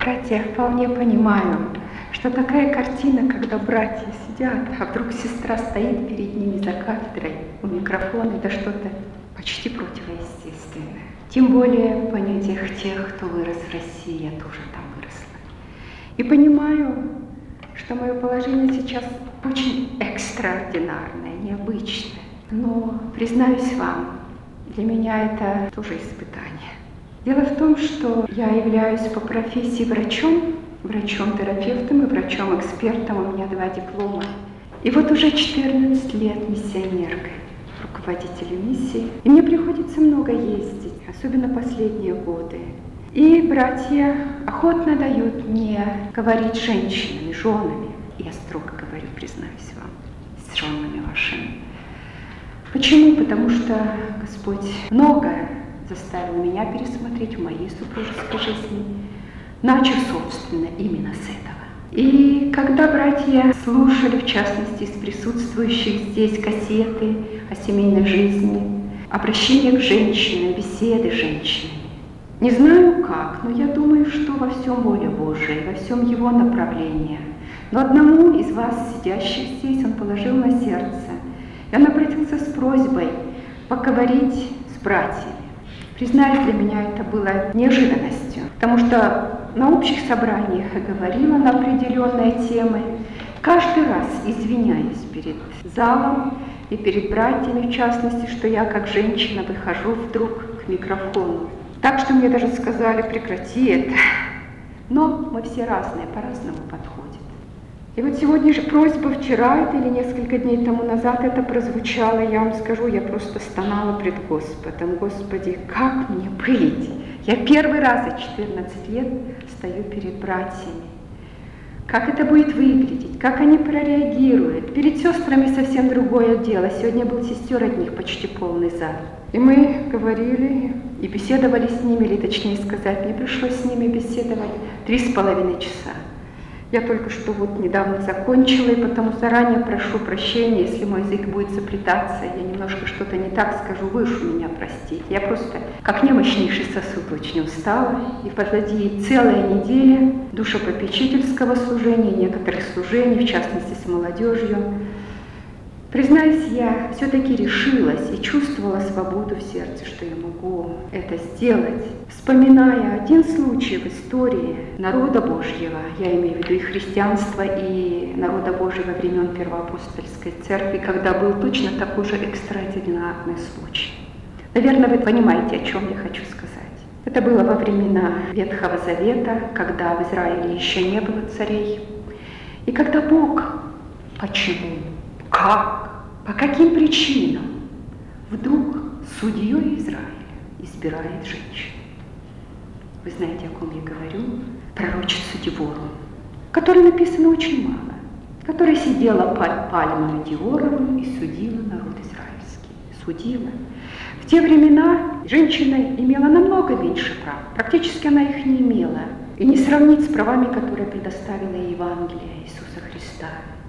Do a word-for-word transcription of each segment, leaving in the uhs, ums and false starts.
братья, я вполне понимаю, что такая картина, когда братья сидят, а вдруг сестра стоит перед ними за кафедрой у микрофона, это что-то почти противоестественное. Тем более в понятиях тех, кто вырос в России, я тоже там выросла. И понимаю, что мое положение сейчас очень экстраординарное, необычное. Но, признаюсь вам, для меня это тоже испытание. Дело в том, что я являюсь по профессии врачом, врачом-терапевтом и врачом-экспертом, у меня два диплома. И вот уже четырнадцать лет миссионеркой, руководителем миссии. И мне приходится много ездить, особенно последние годы. И братья охотно дают мне говорить с женщинами, женами. Я строго говорю, признаюсь вам, с женами вашими. Почему? Потому что Господь многое заставил меня пересмотреть в моей супружеской жизни, начав, собственно, именно с этого. И когда братья слушали, в частности, из присутствующих здесь кассеты о семейной жизни, обращение к женщине, беседы с женщинами, не знаю как, но я думаю, что во всем воля Божия, во всем Его направление. Но одному из вас, сидящих здесь, Он положил на сердце, и Он обратился с просьбой поговорить с братьями. Признаюсь, для меня это было неожиданностью, потому что на общих собраниях я говорила на определенные темы, каждый раз извиняюсь перед залом и перед братьями, в частности, что я как женщина выхожу вдруг к микрофону. Так что мне даже сказали, прекрати это. Но мы все разные, по-разному подходим. И вот сегодня же просьба, вчера это или несколько дней тому назад это прозвучало, я вам скажу, я просто стонала пред Господом. Господи, как мне быть? Я первый раз за четырнадцать лет стою перед братьями. Как это будет выглядеть? Как они прореагируют? Перед сестрами совсем другое дело. Сегодня был сестер одних почти полный зал. И мы говорили и беседовали с ними, или точнее сказать, мне пришлось с ними беседовать три с половиной часа. Я только что вот недавно закончила, и потому заранее прошу прощения, если мой язык будет заплетаться, я немножко что-то не так скажу, вы уж меня простите. Я просто, как немощнейший сосуд, очень устала, и позади целая неделя душепопечительского служения, некоторых служений, в частности с молодежью. Признаюсь, я все-таки решилась и чувствовала свободу в сердце, что я могу это сделать. Вспоминая один случай в истории народа Божьего, я имею в виду и христианства, и народа Божьего времен Первоапостольской церкви, когда был точно такой же экстраординарный случай. Наверное, вы понимаете, о чем я хочу сказать. Это было во времена Ветхого Завета, когда в Израиле еще не было царей. И когда Бог, почему? Как? По каким причинам вдруг судьей Израиля избирает женщину? Вы знаете, о ком я говорю? Пророчицу Девору, которой написано очень мало, которая сидела под пальмой Деворовым и судила народ израильский. Судила. В те времена женщина имела намного меньше прав, практически она их не имела. И не сравнить с правами, которые предоставила Евангелие Иисуса Христа.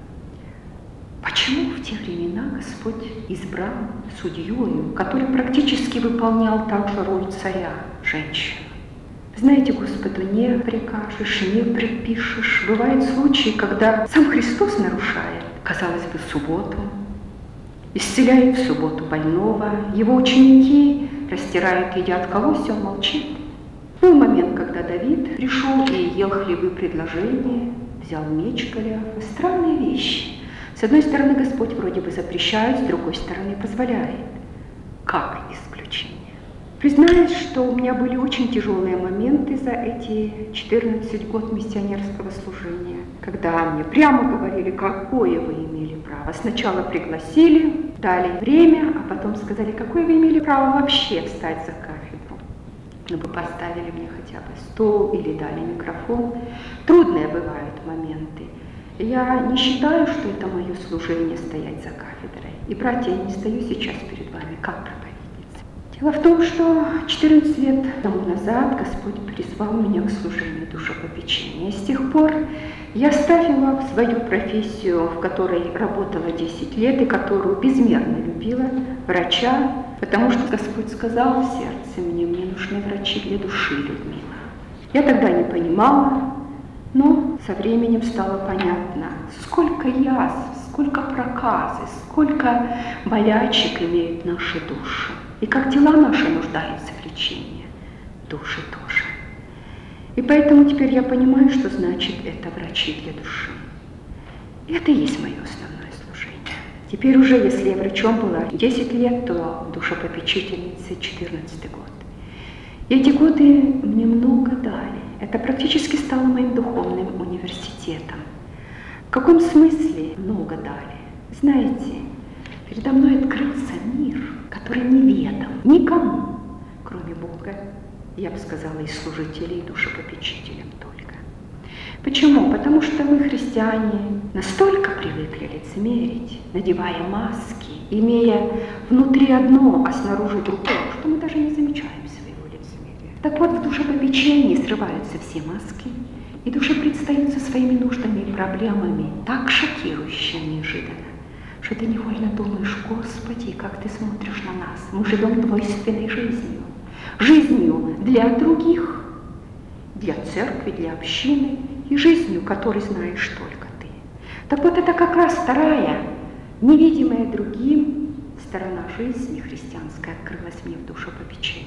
Почему в те времена Господь избрал судьёю, который практически выполнял также роль царя, женщину? Знаете, Господу не прикажешь, не предпишешь. Бывают случаи, когда сам Христос нарушает, казалось бы, субботу, исцеляет в субботу больного, его ученики растирают, едят колось, он молчит. Был момент, когда Давид пришел и ел хлебы предложения, взял меч Голиафа. Странные вещи. С одной стороны, Господь вроде бы запрещает, с другой стороны, позволяет. Как исключение? Признаюсь, что у меня были очень тяжелые моменты за эти четырнадцать год миссионерского служения, когда мне прямо говорили, какое вы имели право. Сначала пригласили, дали время, а потом сказали, какое вы имели право вообще встать за кафедру. Ну, вы поставили мне хотя бы стол или дали микрофон. Трудные бывают моменты. Я не считаю, что это мое служение стоять за кафедрой. И, братья, я не стою сейчас перед вами как проповедница. Дело в том, что четырнадцать лет тому назад Господь призвал меня к служению душепопечения. И с тех пор я оставила свою профессию, в которой работала десять лет и которую безмерно любила, врача, потому что Господь сказал в сердце мне, мне нужны врачи для души, Людмила. Я тогда не понимала, но со временем стало понятно, сколько язв, сколько проказы, сколько болячек имеют наши души. И как тела наши нуждаются в лечении, души тоже. И поэтому теперь я понимаю, что значит это врачи для души. И это и есть мое основное служение. Теперь уже, если я врачом была десять лет, то душепопечительницей четырнадцатый год. И эти годы мне много дали. Это практически стало моим духовным университетом. В каком смысле много дали? Знаете, передо мной открылся мир, который неведом никому, кроме Бога, я бы сказала, и служителей, и душепопечителям только. Почему? Потому что мы, христиане, настолько привыкли лицемерить, надевая маски, имея внутри одно, а снаружи другое, что мы даже не замечаем своего лицемерия. Так вот, в душепопечении срываются все маски, и душе предстают со своими нуждами и проблемами так шокирующе неожиданно, что ты невольно думаешь: Господи, как ты смотришь на нас, мы живем двойственной жизнью. Жизнью для других, для церкви, для общины, и жизнью, которой знаешь только ты. Так вот, это как раз вторая, невидимая другим, сторона жизни христианской открылась мне в душепопечении.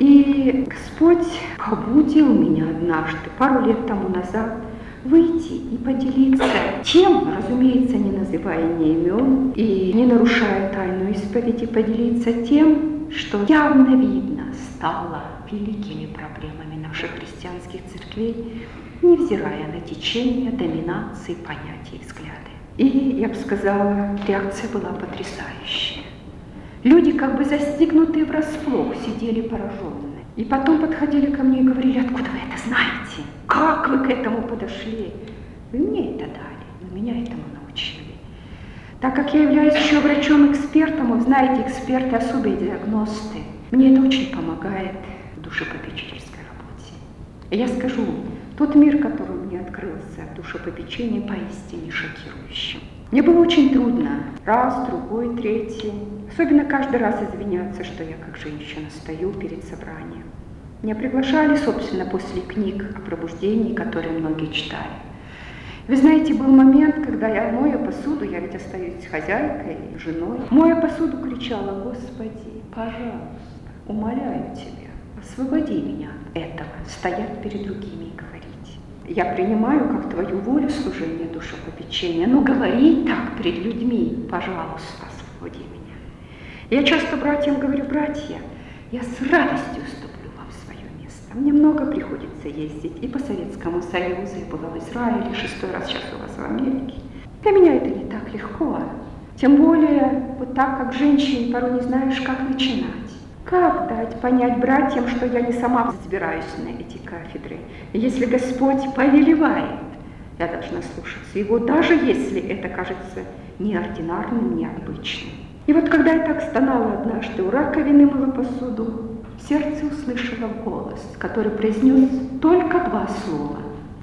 И Господь побудил меня однажды, пару лет тому назад, выйти и поделиться тем, разумеется, не называя ни имен и не нарушая тайну исповеди, поделиться тем, что явно видно стало великими проблемами наших христианских церквей, невзирая на течение, доминации, понятия и взгляды. И, я бы сказала, реакция была потрясающая. Люди, как бы застигнутые врасплох, сидели пораженные. И потом подходили ко мне и говорили: откуда вы это знаете? Как вы к этому подошли? Вы мне это дали, но меня этому научили. Так как я являюсь еще врачом-экспертом, вы знаете, эксперты особые диагносты, мне это очень помогает в душепопечительской работе. И я скажу, тот мир, который мне открылся в душепопечении, поистине шокирующий. Мне было очень трудно раз, другой, третий, особенно каждый раз извиняться, что я как женщина стою перед собранием. Меня приглашали, собственно, после книг о пробуждении, которые многие читали. Вы знаете, был момент, когда я мою посуду, я ведь остаюсь хозяйкой, женой, мою посуду, кричала: Господи, пожалуйста, умоляю Тебя, освободи меня от этого, стоять перед другими и говорить. Я принимаю как Твою волю служение душепопечения, но говори так перед людьми, пожалуйста, освободи меня. Я часто братьям говорю: братья, я с радостью уступлю вам свое место. Мне много приходится ездить и по Советскому Союзу, и была в Израиле, шестой раз сейчас у вас в Америке. Для меня это не так легко. Тем более, вот так, как женщине, порой не знаешь, как начинать. Как дать понять братьям, что я не сама взбираюсь на эти кафедры? Если Господь повелевает, я должна слушаться Его, даже если это кажется неординарным, необычным. И вот когда я так стонала однажды у раковины, мыла посуду, в сердце услышала голос, который произнес только два слова: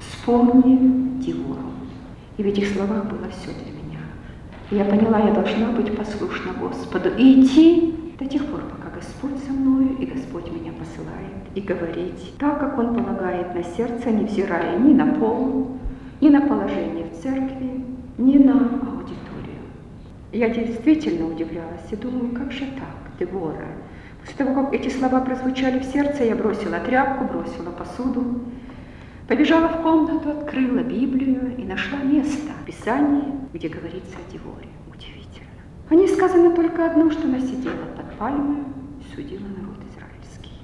«Вспомни Дивору». И в этих словах было все для меня. И я поняла, я должна быть послушна Господу и идти до тех пор, пока Господь со мною, и Господь меня посылает, и говорить так, как Он полагает на сердце, невзирая ни на пол, ни на положение в церкви, ни на аудиторию. Я действительно удивлялась и думаю: как же так, Девора? После того, как эти слова прозвучали в сердце, я бросила тряпку, бросила посуду, побежала в комнату, открыла Библию и нашла место в Писании, где говорится о Деворе. Удивительно. О ней сказано только одно, что она сидела под пальмой и судила народ израильский.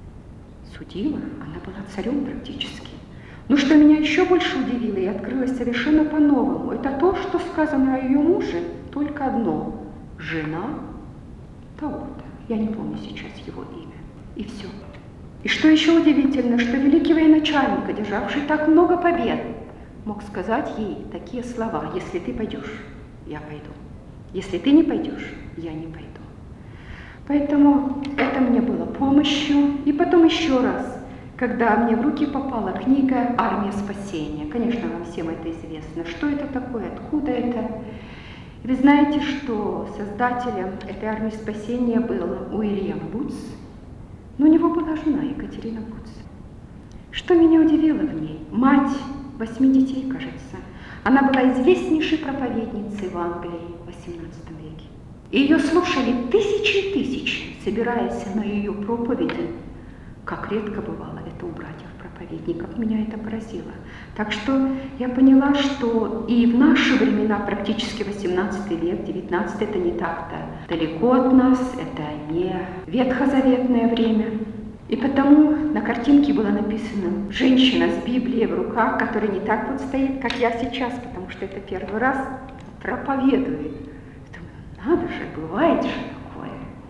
Судила? Она была царем практически. Но что меня еще больше удивило и открылось совершенно по-новому, это то, что сказано о ее муже, только одно: жена того-то. Я не помню сейчас его имя. И все. И что еще удивительно, что великий военачальник, одержавший так много побед, мог сказать ей такие слова: если ты пойдешь, я пойду. Если ты не пойдешь, я не пойду. Поэтому это мне было помощью. И потом еще раз, когда мне в руки попала книга «Армия спасения». Конечно, вам всем это известно. Что это такое, откуда это? Вы знаете, что создателем этой армии спасения был Уильям Бутс, но у него была жена Екатерина Бутс. Что меня удивило в ней? Мать восьми детей, кажется. Она была известнейшей проповедницей в Англии в восемнадцатом веке. И ее слушали тысячи и тысячи, собираясь на ее проповеди. Как редко бывало это у братьев-проповедников. Меня это поразило. Так что я поняла, что и в наши времена, практически восемнадцатый век, девятнадцатый, это не так-то далеко от нас, это не ветхозаветное время. И потому на картинке было написано «Женщина с Библией в руках, которая не так вот стоит, как я сейчас, потому что это первый раз проповедует». Надо же, бывает же такое.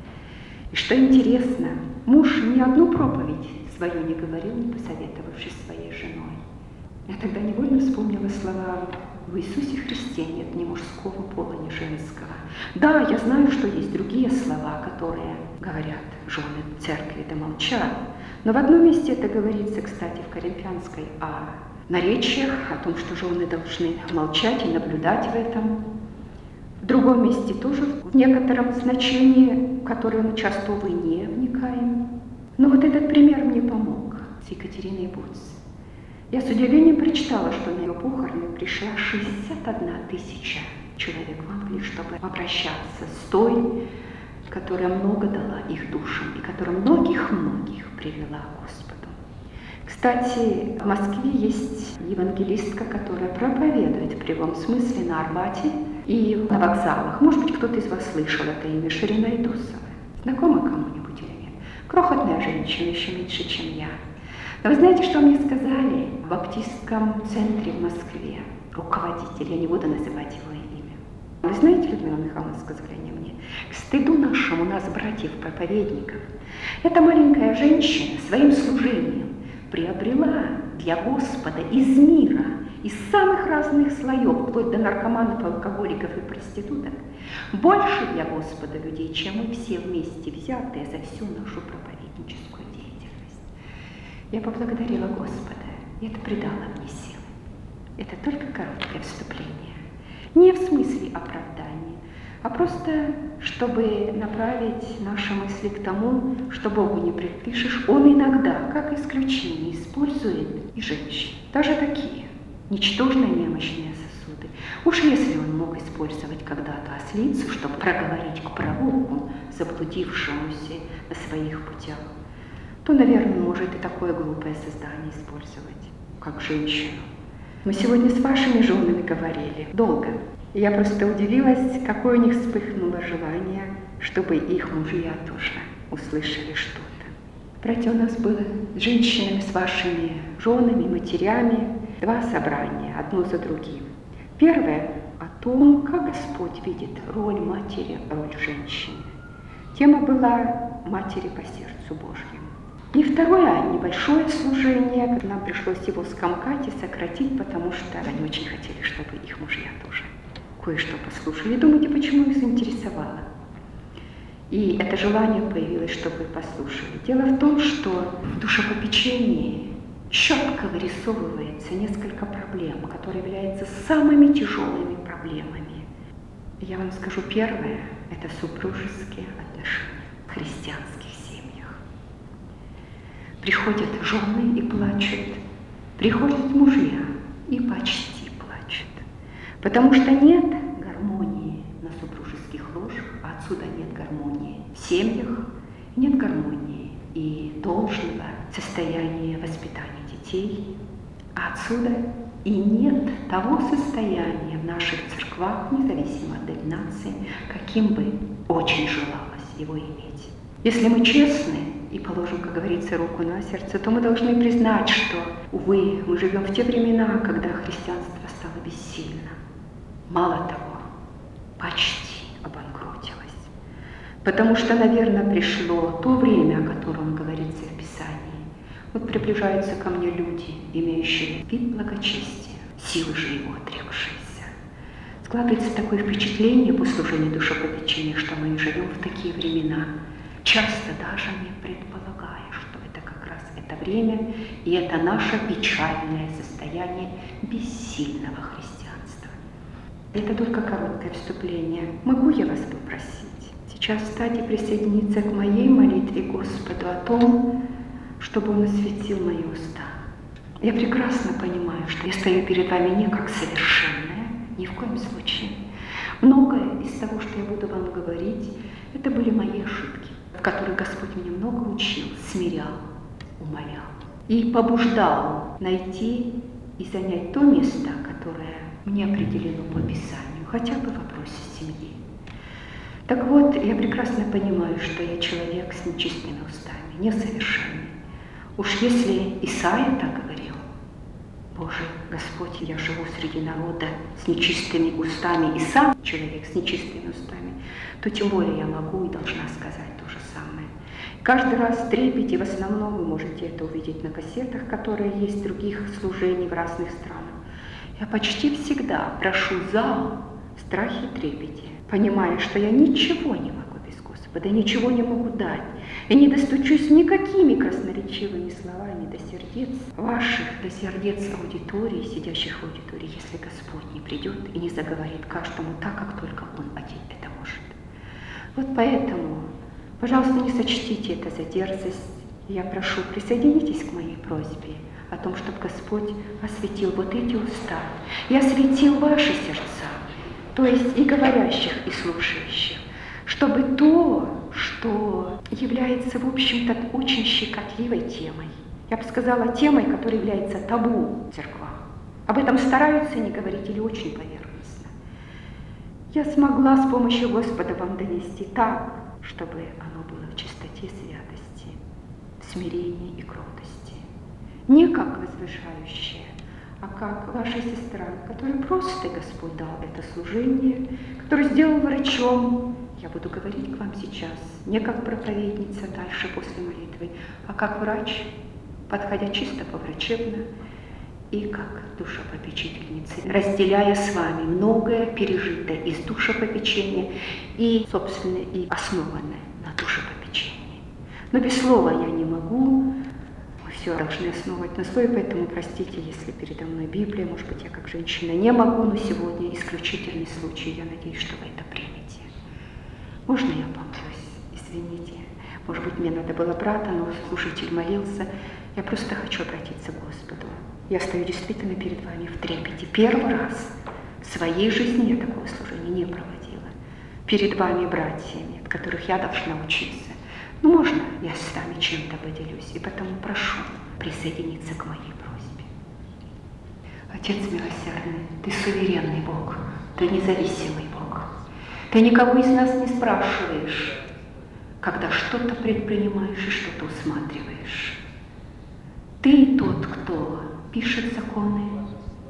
И что интересно, муж ни одну проповедь свою не говорил, не посоветовавшись с своей женой. Я тогда невольно вспомнила слова: в Иисусе Христе нет ни мужского пола, ни женского. Да, я знаю, что есть другие слова, которые говорят жены церкви, да молчат. Но в одном месте это говорится, кстати, в Коринфянской, о наречиях, о том, что жены должны молчать и наблюдать в этом. В другом месте тоже в некотором значении, в которое мы часто, увы, не вникаем. Но вот этот пример мне помог с Екатериной Буц. Я с удивлением прочитала, что на ее похороны пришла шестьдесят одна тысяча человек в Англии, чтобы обращаться с той, которая много дала их душам и которая многих-многих привела к Господу. Кстати, в Москве есть евангелистка, которая проповедует в прямом смысле на Арбате и на вокзалах. Может быть, кто-то из вас слышал это имя, Ширина Идусова. Знакома кому-нибудь или нет? Крохотная женщина, еще меньше, чем я. Но вы знаете, что мне сказали в баптистском центре в Москве? Руководитель, я не буду называть его имя. Вы знаете, Людмила Михайловна, сказали они мне, к стыду нашему, нас, братьев-проповедников, эта маленькая женщина своим служением приобрела для Господа из мира, из самых разных слоев, вплоть до наркоманов, алкоголиков и проституток, больше для Господа людей, чем мы все вместе взятые за всю нашу проповедническую деятельность. Я поблагодарила Господа, и это придало мне силы. Это только короткое вступление. Не в смысле оправдания, а просто, чтобы направить наши мысли к тому, что Богу не предпишешь. Он иногда, как исключение, использует и женщин. Даже такие, ничтожные немощные сосуды. Уж если он мог использовать когда-то ослицу, чтобы проговорить к пророку, заблудившемуся на своих путях, то, наверное, может и такое глупое создание использовать, как женщину. Мы сегодня с вашими женами говорили долго. И я просто удивилась, какое у них вспыхнуло желание, чтобы их мужья тоже услышали что-то. Братья, у нас было с женщинами, с вашими женами, матерями два собрания, одно за другим. Первое о том, как Господь видит роль матери, роль женщины. Тема была «Матери по сердцу Божьему». И второе, небольшое служение, нам пришлось его скомкать и сократить, потому что они очень хотели, чтобы их мужья тоже кое-что послушали. Думаете, почему их заинтересовало? И это желание появилось, чтобы послушали. Дело в том, что в душепопечении четко вырисовывается несколько проблем, которые являются самыми тяжелыми проблемами. Я вам скажу, первое – это супружеские отношения в христианских семьях. Приходят жены и плачут, приходят мужья и почти плачут, потому что нет гармонии на супружеских ложах, а отсюда нет гармонии в семьях, нет гармонии и должного состояния воспитания детей, а отсюда и нет того состояния в наших церквах, независимо от деноминации, каким бы очень желалось его иметь. Если мы честны и положим, как говорится, руку на сердце, то мы должны признать, что, увы, мы живем в те времена, когда христианство стало бессильно. Мало того, почти обанкротилось. Потому что, наверное, пришло то время, о котором говорится в Писании. Вот приближаются ко мне люди, имеющие вид благочестия, силы же его отрекшиеся. Складывается такое впечатление по служению душепопечения, что мы живем в такие времена, часто даже не предполагая, что это как раз это время, и это наше печальное состояние бессильного христианства. Это только короткое вступление. Могу я вас попросить сейчас встать и присоединиться к моей молитве Господу о том, чтобы Он осветил мои уста, Я прекрасно понимаю, что я стою перед вами не как совершенная, ни в коем случае. Многое из того, что я буду вам говорить, это были мои ошибки, в которых Господь меня много учил, смирял, умолял и побуждал найти и занять то место, которое мне определено по Писанию, хотя бы в вопросе семьи. Так вот, я прекрасно понимаю, что я человек с нечистыми устами, несовершенный. Уж если Исаия так говорил: Боже, Господь, я живу среди народа с нечистыми устами, и сам человек с нечистыми устами, то тем более я могу и должна сказать то же самое. Каждый раз в трепете, в основном вы можете это увидеть на кассетах, которые есть в других служений в разных странах. Я почти всегда прошу зал в страхе и трепете, понимая, что я ничего не могу без Господа, ничего не могу дать. И не достучусь никакими красноречивыми словами до сердец ваших, до сердец аудитории, сидящих в аудитории, если Господь не придет и не заговорит каждому так, как только Он один это может. Вот поэтому, пожалуйста, не сочтите это за дерзость. Я прошу, присоединитесь к моей просьбе о том, чтобы Господь осветил вот эти уста и осветил ваши сердца, то есть и говорящих, и слушающих, чтобы то, что является, в общем-то, очень щекотливой темой, я бы сказала, темой, которая является табу в церквах. Об этом стараются не говорить или очень поверхностно. Я смогла с помощью Господа вам донести так, чтобы оно было в чистоте, святости, смирении и кротости. Не как возвышающее, а как ваша сестра, которой просто Господь дал это служение, который сделал врачом. Я буду говорить к вам сейчас не как проповедница дальше после молитвы, а как врач, подходя чисто по-врачебно, и как душепопечительница, разделяя с вами многое пережитое из душепопечения и, собственно, и основанное на душепопечении. Но без слова я не могу, мы все должны основывать на слове, поэтому простите, если передо мной Библия, может быть, я как женщина не могу, но сегодня исключительный случай, я надеюсь, что вы это примете. Можно я помолюсь? Извините. Может быть, мне надо было брата, но служитель молился. Я просто хочу обратиться к Господу. Я стою действительно перед вами в трепете. Первый раз в своей жизни я такое служение не проводила. Перед вами братьями, от которых я должна учиться. Ну, можно я с вами чем-то поделюсь? И потому прошу присоединиться к моей просьбе. Отец милосердный, Ты суверенный Бог, Ты независимый Бог. Ты никого из нас не спрашиваешь, когда что-то предпринимаешь и что-то усматриваешь. Ты тот, кто пишет законы,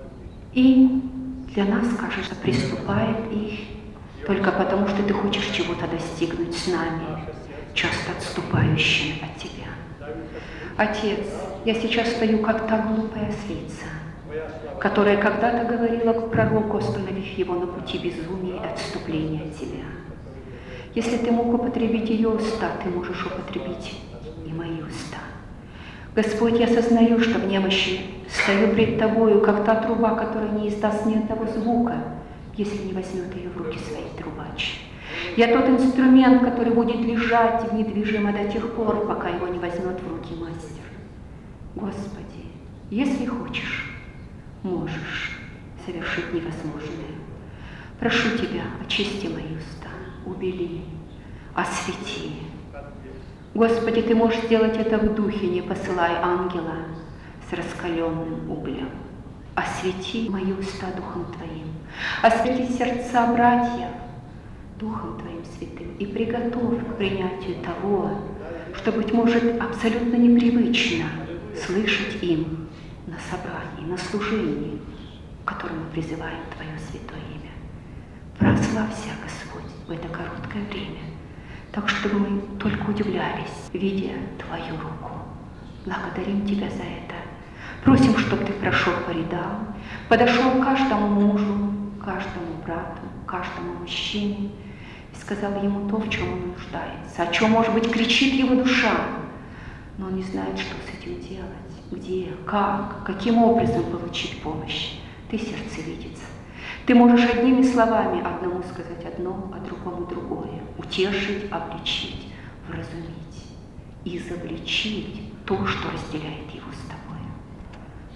и для нас, кажется, приступает их только потому, что ты хочешь чего-то достигнуть с нами, часто отступающими от тебя. Отец, я сейчас стою, как та глупая ослица, которая когда-то говорила к пророку, остановив его на пути безумия и отступления от тебя. Если ты мог употребить ее уста, ты можешь употребить и мои уста. Господь, я сознаю, что в немощи стою пред Тобою, как та труба, которая не издаст ни одного звука, если не возьмет ее в руки своей трубач. Я тот инструмент, который будет лежать недвижимо до тех пор, пока его не возьмет в руки мастер. Господи, если хочешь, можешь совершить невозможное. Прошу Тебя, очисти мои уста, убели, освети. Господи, Ты можешь сделать это в духе, не посылай ангела с раскаленным углем. Освети мои уста Духом Твоим, освети сердца братьев Духом Твоим святым и приготовь к принятию того, что, быть может, абсолютно непривычно слышать им на собрании, на служении, в котором мы призываем Твое святое имя. Прославься, Господь, в это короткое время, так, чтобы мы только удивлялись, видя Твою руку. Благодарим Тебя за это. Просим, чтобы Ты прошел по рядам, подошел к каждому мужу, каждому брату, каждому мужчине и сказал ему то, в чем он нуждается, о чем, может быть, кричит его душа, но он не знает, что с этим делать, где, как, каким образом получить помощь. Ты сердцевидец. Ты можешь одними словами одному сказать одно, а другому другое, утешить, обличить, вразумить, изобличить то, что разделяет его с тобой.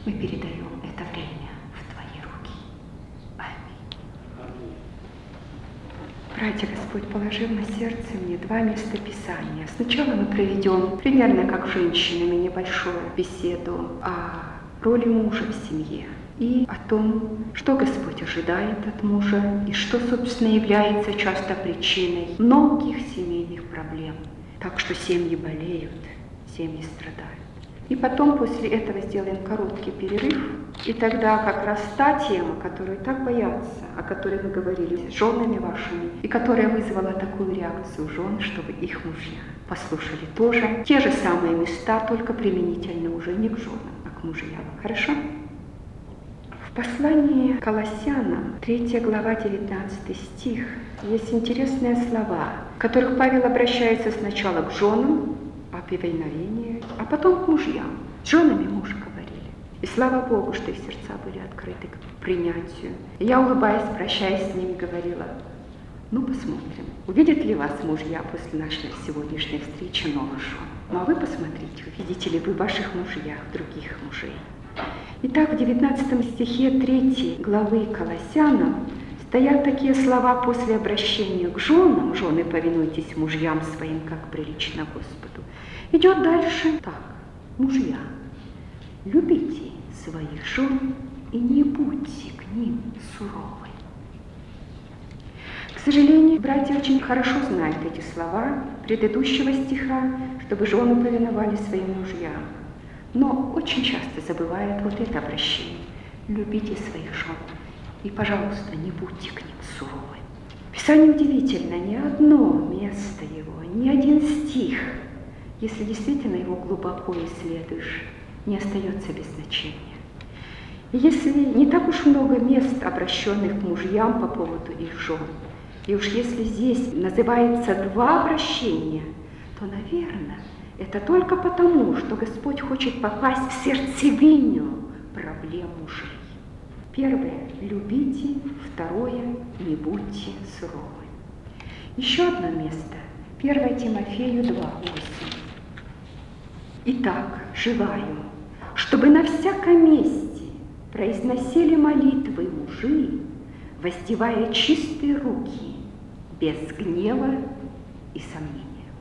мы передаем это время в Твои руки. Аминь. Братья, Господь положил на сердце мне два места Писания. Сначала мы проведем примерно как женщинами небольшую беседу о роли мужа в семье и о том, что Господь ожидает от мужа и что, собственно, является часто причиной многих семейных проблем. Так что семьи болеют, семьи страдают. И потом после этого сделаем короткий перерыв, и тогда как раз та тема, которую так боятся, о которой мы говорили с женами вашими, и которая вызвала такую реакцию жен, чтобы их мужья послушали тоже те же самые места, только применительно уже не к женам, а к мужьям. Хорошо? В послании к Колоссянам, третья глава, девятнадцатый стих, есть интересные слова, в которых Павел обращается сначала к женам, о повиновении, а потом к мужьям. С женами муж говорили. И слава Богу, что их сердца были открыты к принятию. И я, улыбаясь, прощаясь с ними, говорила: ну, посмотрим, увидят ли вас мужья после нашей сегодняшней встречи новых жен. Ну, а вы посмотрите, увидите ли вы в ваших мужьях других мужей. Итак, в девятнадцатом стихе третьей главы Колоссянам стоят такие слова после обращения к женам: «Жены, повинуйтесь мужьям своим, как прилично Господу». Идет дальше так: «Мужья, любите своих жен и не будьте к ним суровы». К сожалению, братья очень хорошо знают эти слова предыдущего стиха, чтобы жены повиновали своим мужьям, но очень часто забывают вот это обращение: «Любите своих жен и, пожалуйста, не будьте к ним суровы». Писание удивительно, ни одно место его, ни один стих, если действительно его глубоко исследуешь, не остается без значения. И если не так уж много мест, обращенных к мужьям по поводу их жен, и уж если здесь называется два обращения, то, наверное, это только потому, что Господь хочет попасть в сердцевину проблем мужей. Первое – любите, второе – не будьте суровы. Еще одно место – первое Тимофею два, восемь. «Итак, желаю, чтобы на всяком месте произносили молитвы мужи, воздевая чистые руки, без гнева и сомнения».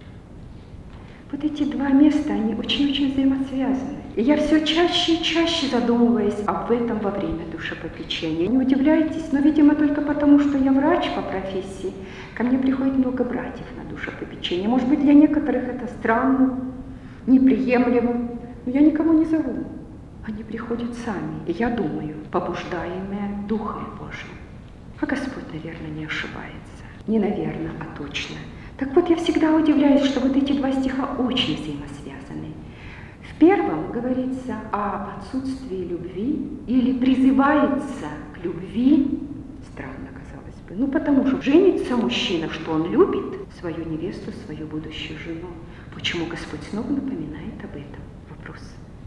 Вот эти два места, они очень-очень взаимосвязаны. И я все чаще и чаще задумываюсь об этом во время душепопечения. Не удивляйтесь, но, видимо, только потому, что я врач по профессии, ко мне приходит много братьев на душепопечение. Может быть, для некоторых это странно, неприемлемо, но я никого не зову. Они приходят сами, и я думаю, побуждаемые Духом Божьим. А Господь, наверное, не ошибается. Не наверное, а точно. Так вот, я всегда удивляюсь, что вот эти два стиха очень взаимосвязаны. В первом говорится о отсутствии любви или призывается к любви. Странно, казалось бы. Ну, потому что женится мужчина, что он любит свою невесту, свою будущую жену. Почему Господь снова напоминает об этом? Вопрос.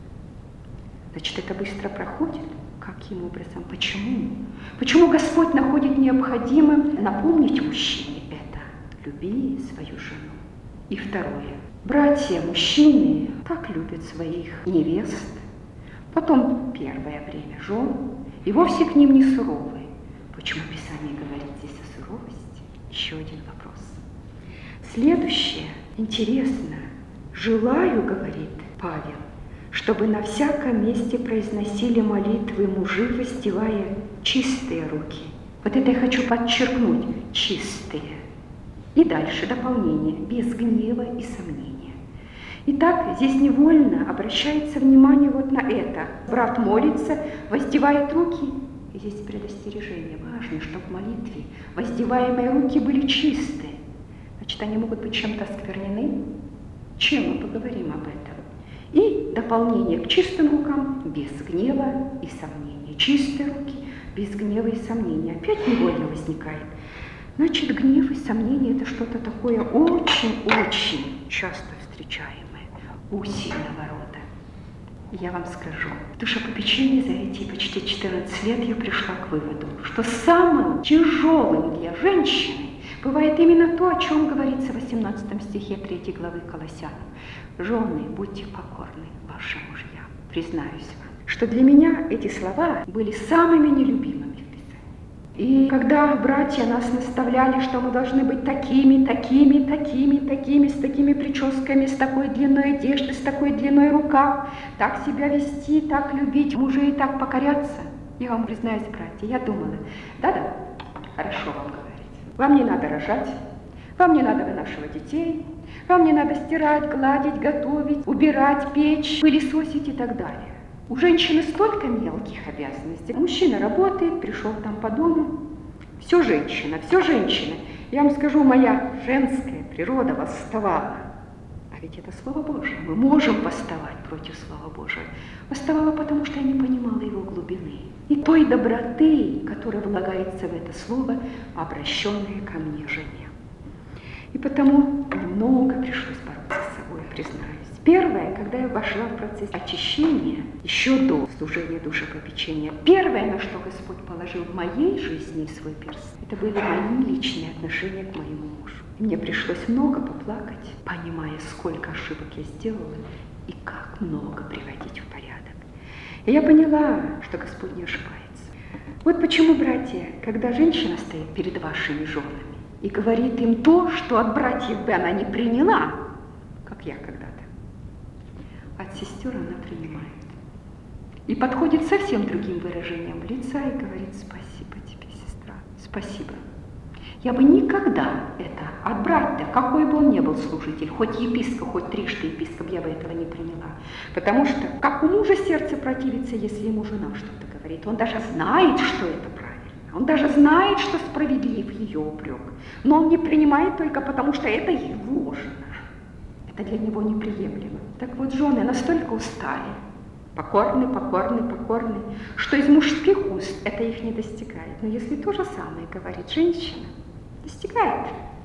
Значит, это быстро проходит? Каким образом? Почему? Почему Господь находит необходимым напомнить мужчине это? Люби свою жену. И второе. Братья, мужчины так любят своих невест, потом первое время жен, и вовсе к ним не суровы. Почему Писание говорит здесь о суровости? Еще один вопрос. Следующее. Интересно. «Желаю, — говорит Павел, — чтобы на всяком месте произносили молитвы мужи, воздевая чистые руки». Вот это я хочу подчеркнуть. Чистые. И дальше дополнение: без гнева и сомнения. Итак, здесь невольно обращается внимание вот на это. Брат молится, воздевает руки. И здесь предостережение. Важно, чтобы в молитве воздеваемые руки были чистые. Значит, они могут быть чем-то осквернены. Чем? Мы поговорим об этом. И дополнение к чистым рукам: без гнева и сомнения. Чистые руки, без гнева и сомнения. Опять невольно возникает. Значит, гнев и сомнение – это что-то такое очень-очень часто встречаемое у сильного рода. И я вам скажу, в душепопечении за эти почти четырнадцать лет я пришла к выводу, что самым тяжелым для женщины бывает именно то, о чем говорится в восемнадцатом стихе третьей главы Колоссянам. «Жены, будьте покорны вашим мужьям». Признаюсь вам, что для меня эти слова были самыми нелюбимыми в Писании. И когда братья нас наставляли, что мы должны быть такими, такими, такими, такими, с такими прическами, с такой длиной одежды, с такой длиной рукав, так себя вести, так любить мужей, так покоряться, я вам признаюсь, братья, я думала, да-да, хорошо вам говорить. Вам не надо рожать, вам не надо вынашивать детей, вам не надо стирать, гладить, готовить, убирать, печь, пылесосить и так далее. У женщины столько мелких обязанностей. Мужчина работает, пришел там по дому. Все женщина, все женщина. Я вам скажу, моя женская природа восставала. А ведь это Слово Божие. Мы можем восставать против Слова Божия. Восставала, потому что я не понимала его глубины. И той доброты, которая влагается в это слово, обращенное ко мне, жене. И потому немного пришлось бороться с собой, признаюсь. Первое, когда я вошла в процесс очищения, еще до служения душепопечения, первое, на что Господь положил в моей жизни свой перст, это были мои личные отношения к моему мужу. И мне пришлось много поплакать, понимая, сколько ошибок я сделала и как много приводить в порядок. И я поняла, что Господь не ошибается. Вот почему, братья, когда женщина стоит перед вашими женами и говорит им то, что от братьев бы она не приняла, как я когда-то, от сестер она принимает. И подходит совсем другим выражением лица и говорит: спасибо тебе, сестра, спасибо. Я бы никогда это от брата, какой бы он ни был служитель, хоть епископ, хоть трижды епископ, я бы этого не приняла. Потому что как у мужа сердце противится, если ему жена что-то говорит, он даже знает, что это правильно. Он даже знает, что справедлив ее упрек. Но он не принимает только потому, что это его жена. Это для него неприемлемо. Так вот, жены настолько устали, покорны, покорны, покорны, что из мужских уст это их не достигает. Но если то же самое говорит женщина, достигает.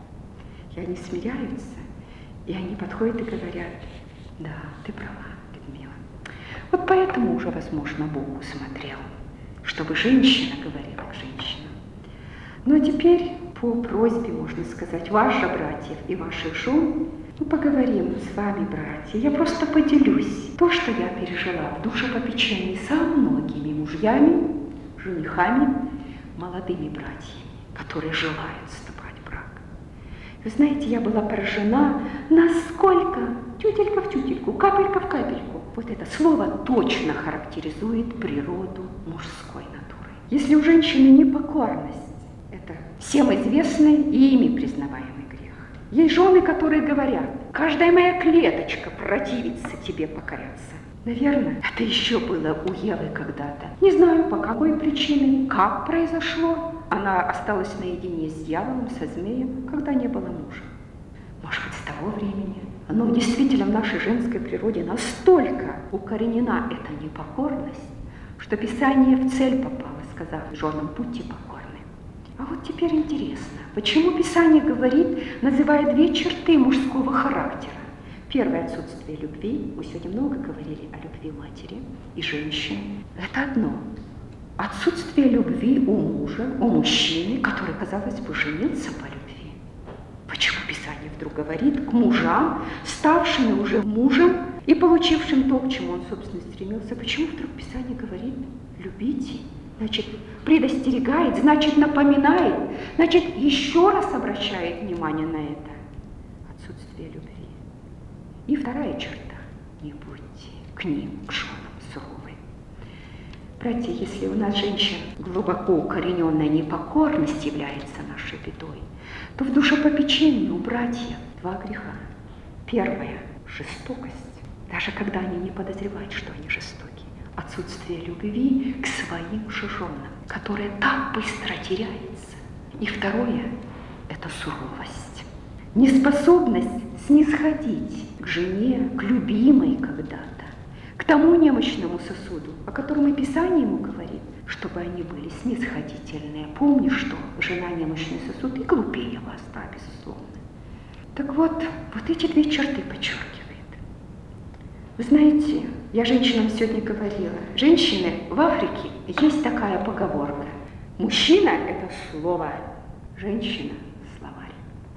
И они смиряются, и они подходят и говорят: да, ты права, Людмила. Вот поэтому уже, возможно, Бог усмотрел, чтобы женщина говорила к женщинам. Но теперь по просьбе, можно сказать, ваших братьев и ваших жен, мы поговорим с вами, братья. Я просто поделюсь то, что я пережила в душепопечении со многими мужьями, женихами, молодыми братьями, которые желают вступать в брак. Вы знаете, я была поражена, насколько тютелька в тютельку, капелька в капельку. Вот это слово точно характеризует природу мужской натуры. Если у женщины непокорность, это всем известный и ими признаваемый грех. Есть жены, которые говорят: каждая моя клеточка противится тебе покоряться. Наверное, это еще было у Евы когда-то. Не знаю, по какой причине, как произошло. Она осталась наедине с дьяволом, со змеем, когда не было мужа. Может быть, с того времени. Но действительно в нашей женской природе настолько укоренена эта непокорность, что Писание в цель попало, сказав женам: будьте покорны. А вот теперь интересно, почему Писание говорит, называя две черты мужского характера. Первое — отсутствие любви. Мы сегодня много говорили о любви матери и женщины. Это одно. Отсутствие любви у мужа, у мужчины, который, казалось бы, женился по любви. Почему Писание вдруг говорит к мужам, ставшим уже мужем и получившим то, к чему он, собственно, стремился? Почему вдруг Писание говорит: любите? Значит, предостерегает, значит, напоминает, значит, еще раз обращает внимание на это. Отсутствие любви. И вторая черта: не будьте к ним, к женам, суровы. Братья, если у нас женщин глубоко укорененная непокорность является нашей бедой, то в душепопечении у братьев два греха. Первое — жестокость, даже когда они не подозревают, что они жестоки. Отсутствие любви к своим же женам, которая так быстро теряется. И второе — это суровость. Неспособность снисходить к жене, к любимой когда-то, к тому немощному сосуду, о котором и Писание ему говорит, чтобы они были снисходительные. Помни, что жена немощный сосуд и глупее вас, да, безусловно. Так вот, вот эти две черты подчеркивает. Вы знаете, я женщинам сегодня говорила, женщины в Африке есть такая поговорка: мужчина — это слово, женщина — словарь.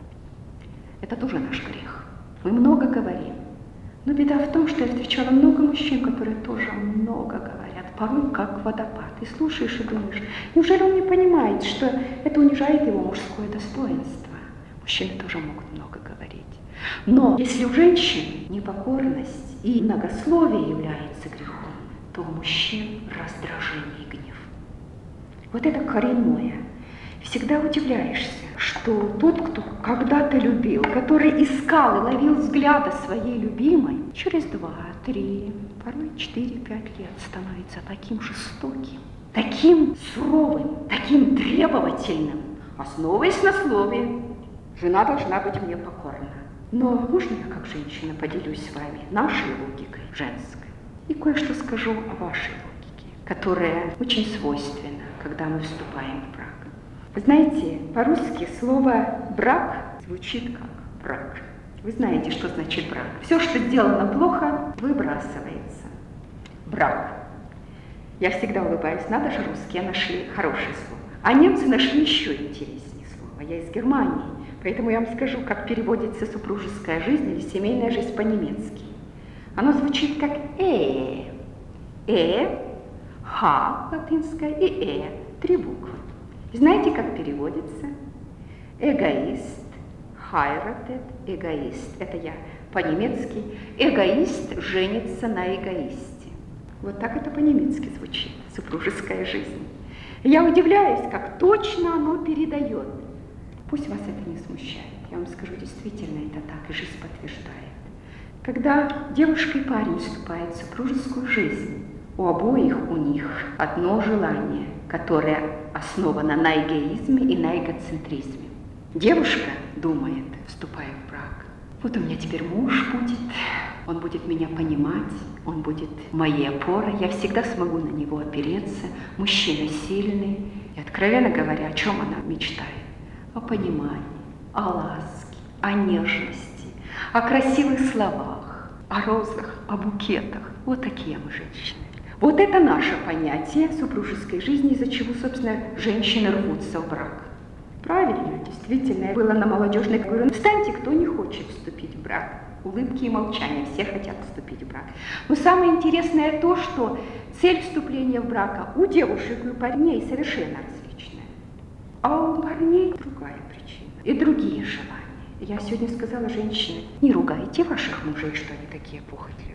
Это тоже наш грех. Мы много говорим. Но беда в том, что я встречала много мужчин, которые тоже много говорят, порой как водопад. И слушаешь и думаешь, неужели он не понимает, что это унижает его мужское достоинство? Мужчины тоже могут много говорить. Но если у женщин непокорность и многословие является грехом, то у мужчин раздражение и гнев. Вот это коренное. Всегда удивляешься, что тот, кто когда-то любил, который искал и ловил взгляды своей любимой, через два, три, порой четыре-пять лет становится таким жестоким, таким суровым, таким требовательным, основываясь на слове. Жена должна быть мне покорна. Но можно я как женщина поделюсь с вами нашей логикой женской и кое-что скажу о вашей логике, которая очень свойственна, когда мы вступаем в брак. Вы знаете, по-русски слово «брак» звучит как «брак». Вы знаете, что значит брак. Все, что сделано плохо, выбрасывается. Брак. Я всегда улыбаюсь, надо же, русские нашли хорошее слово. А немцы нашли еще интереснее слово. Я из Германии, поэтому я вам скажу, как переводится супружеская жизнь или семейная жизнь по-немецки. Оно звучит как «э». «Э», «х» латинское и «э». Три буквы. Знаете, как переводится? Эгоист, хайратет, эгоист. Это я по-немецки. Эгоист женится на эгоисте. Вот так это по-немецки звучит, супружеская жизнь. Я удивляюсь, как точно оно передает. Пусть вас это не смущает. Я вам скажу, действительно это так, и жизнь подтверждает. Когда девушка и парень вступают в супружескую жизнь, у обоих у них одно желание, которое основано на эгоизме и на эгоцентризме. Девушка думает, вступая в брак, вот у меня теперь муж будет, он будет меня понимать, он будет моей опорой, я всегда смогу на него опереться, мужчина сильный. И, откровенно говоря, о чем она мечтает? О понимании, о ласке, о нежности, о красивых словах, о розах, о букетах. Вот такие мы женщины. Вот это наше понятие супружеской жизни, из-за чего, собственно, женщины рвутся в брак. Правильно, действительно. Я была на молодежной, говорю, встаньте, кто не хочет вступить в брак. Улыбки и молчания, все хотят вступить в брак. Но самое интересное то, что цель вступления в брак у девушек и у парней совершенно различная. А у парней другая причина и другие желания. Я сегодня сказала женщине, не ругайте ваших мужей, что они такие похотливые.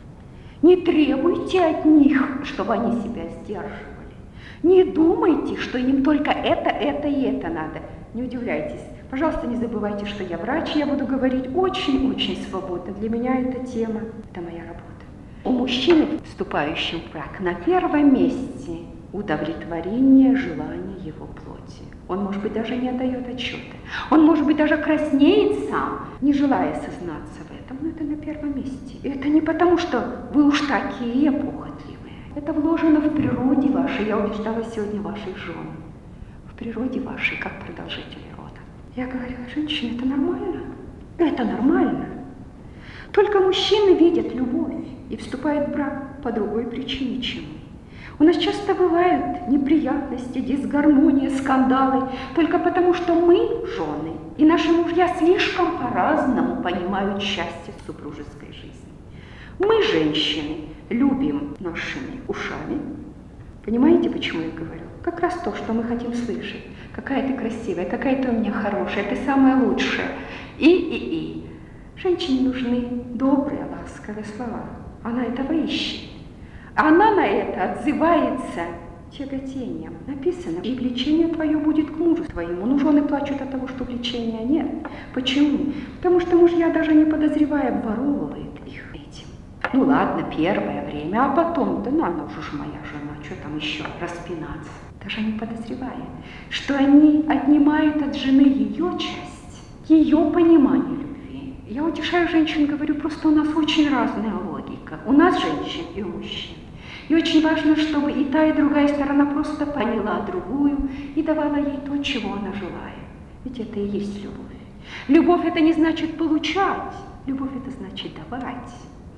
Не требуйте от них, чтобы они себя сдерживали. Не думайте, что им только это, это и это надо. Не удивляйтесь. Пожалуйста, не забывайте, что я врач, я буду говорить очень-очень свободно. Для меня эта тема, это моя работа. У мужчины, вступающего в брак, на первом месте удовлетворение желаний его плоти. Он, может быть, даже не отдает отчета. Он, может быть, даже краснеет сам, не желая сознаться в этом. Но это на первом месте. И это не потому, что вы уж такие похотливые. Это вложено в природе вашей. Я убеждала сегодня ваших жен. В природе вашей, как продолжители рода. Я говорила, женщины, это нормально? Это нормально. Только мужчины видят любовь и вступают в брак по другой причине, чем мы. У нас часто бывают неприятности, дисгармония, скандалы, только потому, что мы, жены, и наши мужья слишком по-разному понимают счастье супружеской жизни. Мы, женщины, любим нашими ушами. Понимаете, почему я говорю? Как раз то, что мы хотим слышать. Какая ты красивая, какая ты у меня хорошая, ты самая лучшая. И, и, и. Женщине нужны добрые, ласковые слова. Она этого ищет. Она на это отзывается тяготением. Написано, и влечение твое будет к мужу твоему. Ну, жены плачут от того, что влечения нет. Почему? Потому что мужья, даже не подозревая, обворовывают их этим. Ну ладно, первое время, а потом, да ну, она уже ж моя жена, что там еще распинаться. Даже не подозревая, что они отнимают от жены ее часть, ее понимание любви. Я утешаю женщин, говорю, просто у нас очень разная логика. У нас женщин и у мужчин. И очень важно, чтобы и та, и другая сторона просто поняла другую и давала ей то, чего она желает. Ведь это и есть любовь. Любовь – это не значит получать, любовь – это значит давать.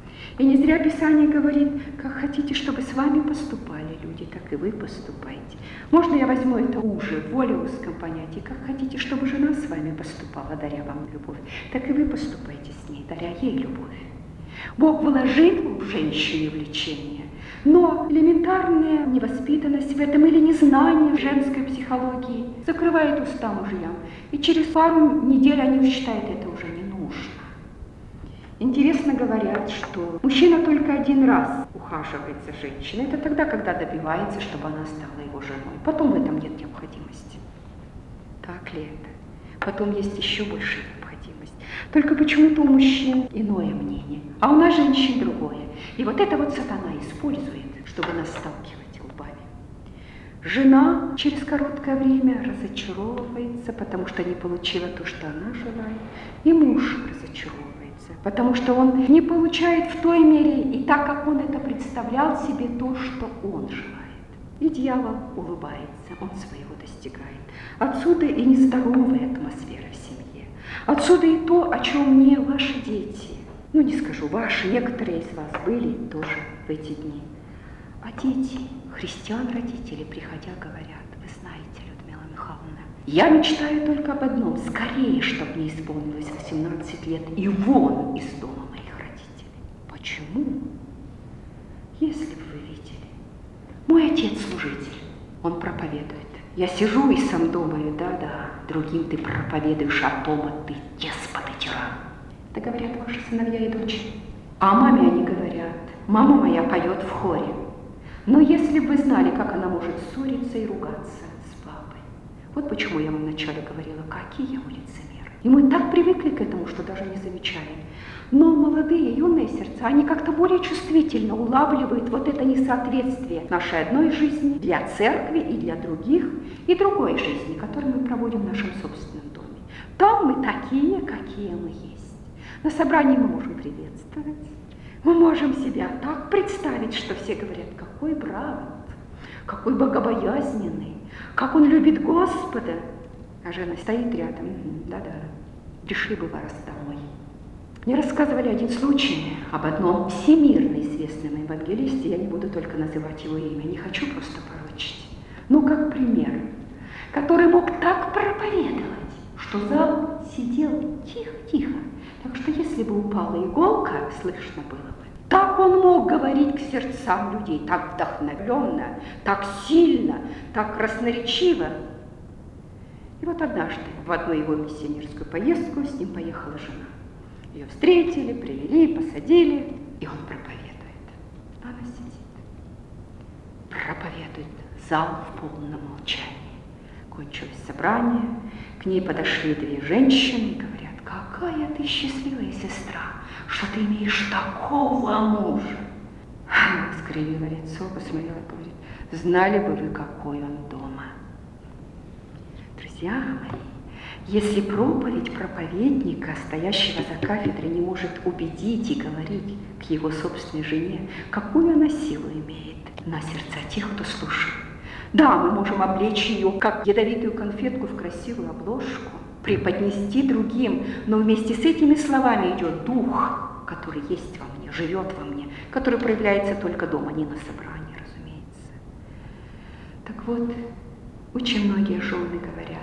И не зря Писание говорит, как хотите, чтобы с вами поступали люди, так и вы поступайте. Можно я возьму это уже, в более узком понятии, как хотите, чтобы жена с вами поступала, даря вам любовь, так и вы поступайте с ней, даря ей любовь. Бог вложил в женщине влечение, Но элементарная невоспитанность в этом или незнание женской психологии закрывает уста мужьям. И через пару недель они считают, это уже не нужно. Интересно говорят, что мужчина только один раз ухаживает за женщиной. Это тогда, когда добивается, чтобы она стала его женой. Потом в этом нет необходимости. Так ли это? Потом есть еще большая необходимость. Только почему-то у мужчин иное мнение, а у нас женщин другое. И вот это вот сатана использует, чтобы нас сталкивать лбами. Жена через короткое время разочаровывается, потому что не получила то, что она желает, и муж разочаровывается, потому что он не получает в той мере и так, как он это представлял себе, то, что он желает. И дьявол улыбается, он своего достигает. Отсюда и нездоровая атмосфера в семье. Отсюда и то, о чем мне ваши дети, ну не скажу ваши, некоторые из вас были тоже в эти дни. А дети, христиан-родители, приходя, говорят: вы знаете, Людмила Михайловна, я мечтаю только об одном, скорее, чтобы мне исполнилось восемнадцать лет и вон из дома моих родителей. Почему? Если бы вы видели, мой отец служитель, он проповедует. Я сижу и сам думаю: да-да, другим ты проповедуешь, а тома ты деспот и тиран. Это говорят ваши сыновья и дочери. А маме они говорят: мама моя поет в хоре. Но если бы вы знали, как она может ссориться и ругаться с папой. Вот почему я вам вначале говорила, какие мы лицемеры. И мы так привыкли к этому, что даже не замечаем. Но молодые, юные сердца, они как-то более чувствительно улавливают вот это несоответствие нашей одной жизни для церкви и для других, и другой жизни, которую мы проводим в нашем собственном доме. Там мы такие, какие мы есть. На собрании мы можем приветствовать, мы можем себя так представить, что все говорят: какой бравый, какой богобоязненный, как он любит Господа. А жена стоит рядом: да-да, пришли бы вас домой. Мне рассказывали один случай об одном всемирно известном евангелисте, я не буду только называть его имя, не хочу просто порочить, но как пример, который мог так проповедовать, что зал сидел тихо-тихо, так что если бы упала иголка, слышно было бы. Так он мог говорить к сердцам людей, так вдохновенно, так сильно, так красноречиво. И вот однажды в одну его миссионерскую поездку с ним поехала жена. Ее встретили, привели, посадили, и он проповедует. Она сидит, проповедует, зал в полном молчании. Кончилось собрание, к ней подошли две женщины и говорят: какая ты счастливая сестра, что ты имеешь такого мужа. Она скривила лицо, посмотрела и говорит: знали бы вы, какой он дома. Друзья мои, если проповедь проповедника, стоящего за кафедрой, не может убедить и говорить к его собственной жене, какую она силу имеет на сердца тех, кто слушает. Да, мы можем облечь ее, как ядовитую конфетку, в красивую обложку, преподнести другим, но вместе с этими словами идет дух, который есть во мне, живет во мне, который проявляется только дома, не на собрании, разумеется. Так вот, очень многие жены говорят: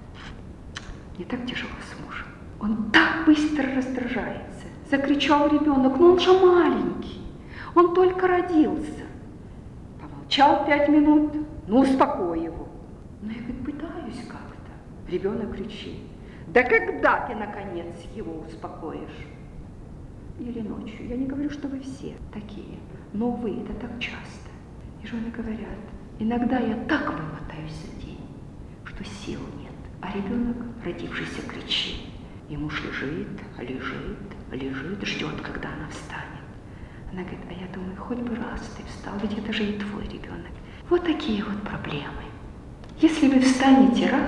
не так тяжело с мужем. Он так быстро раздражается. Закричал ребенок: ну он же маленький, он только родился. Помолчал пять минут: ну успокой его. Но я, говорит, пытаюсь как-то. Ребенок кричит: да когда ты, наконец, его успокоишь? Или ночью. Я не говорю, что вы все такие, но вы, это так часто. И жены говорят: иногда я так вымотаюсь за день, что сил нет. А ребенок, родившийся, кричит. И муж лежит, лежит, лежит, ждет, когда она встанет. Она говорит: а я думаю, хоть бы раз ты встал, ведь это же и твой ребенок. Вот такие вот проблемы. Если вы встанете раз,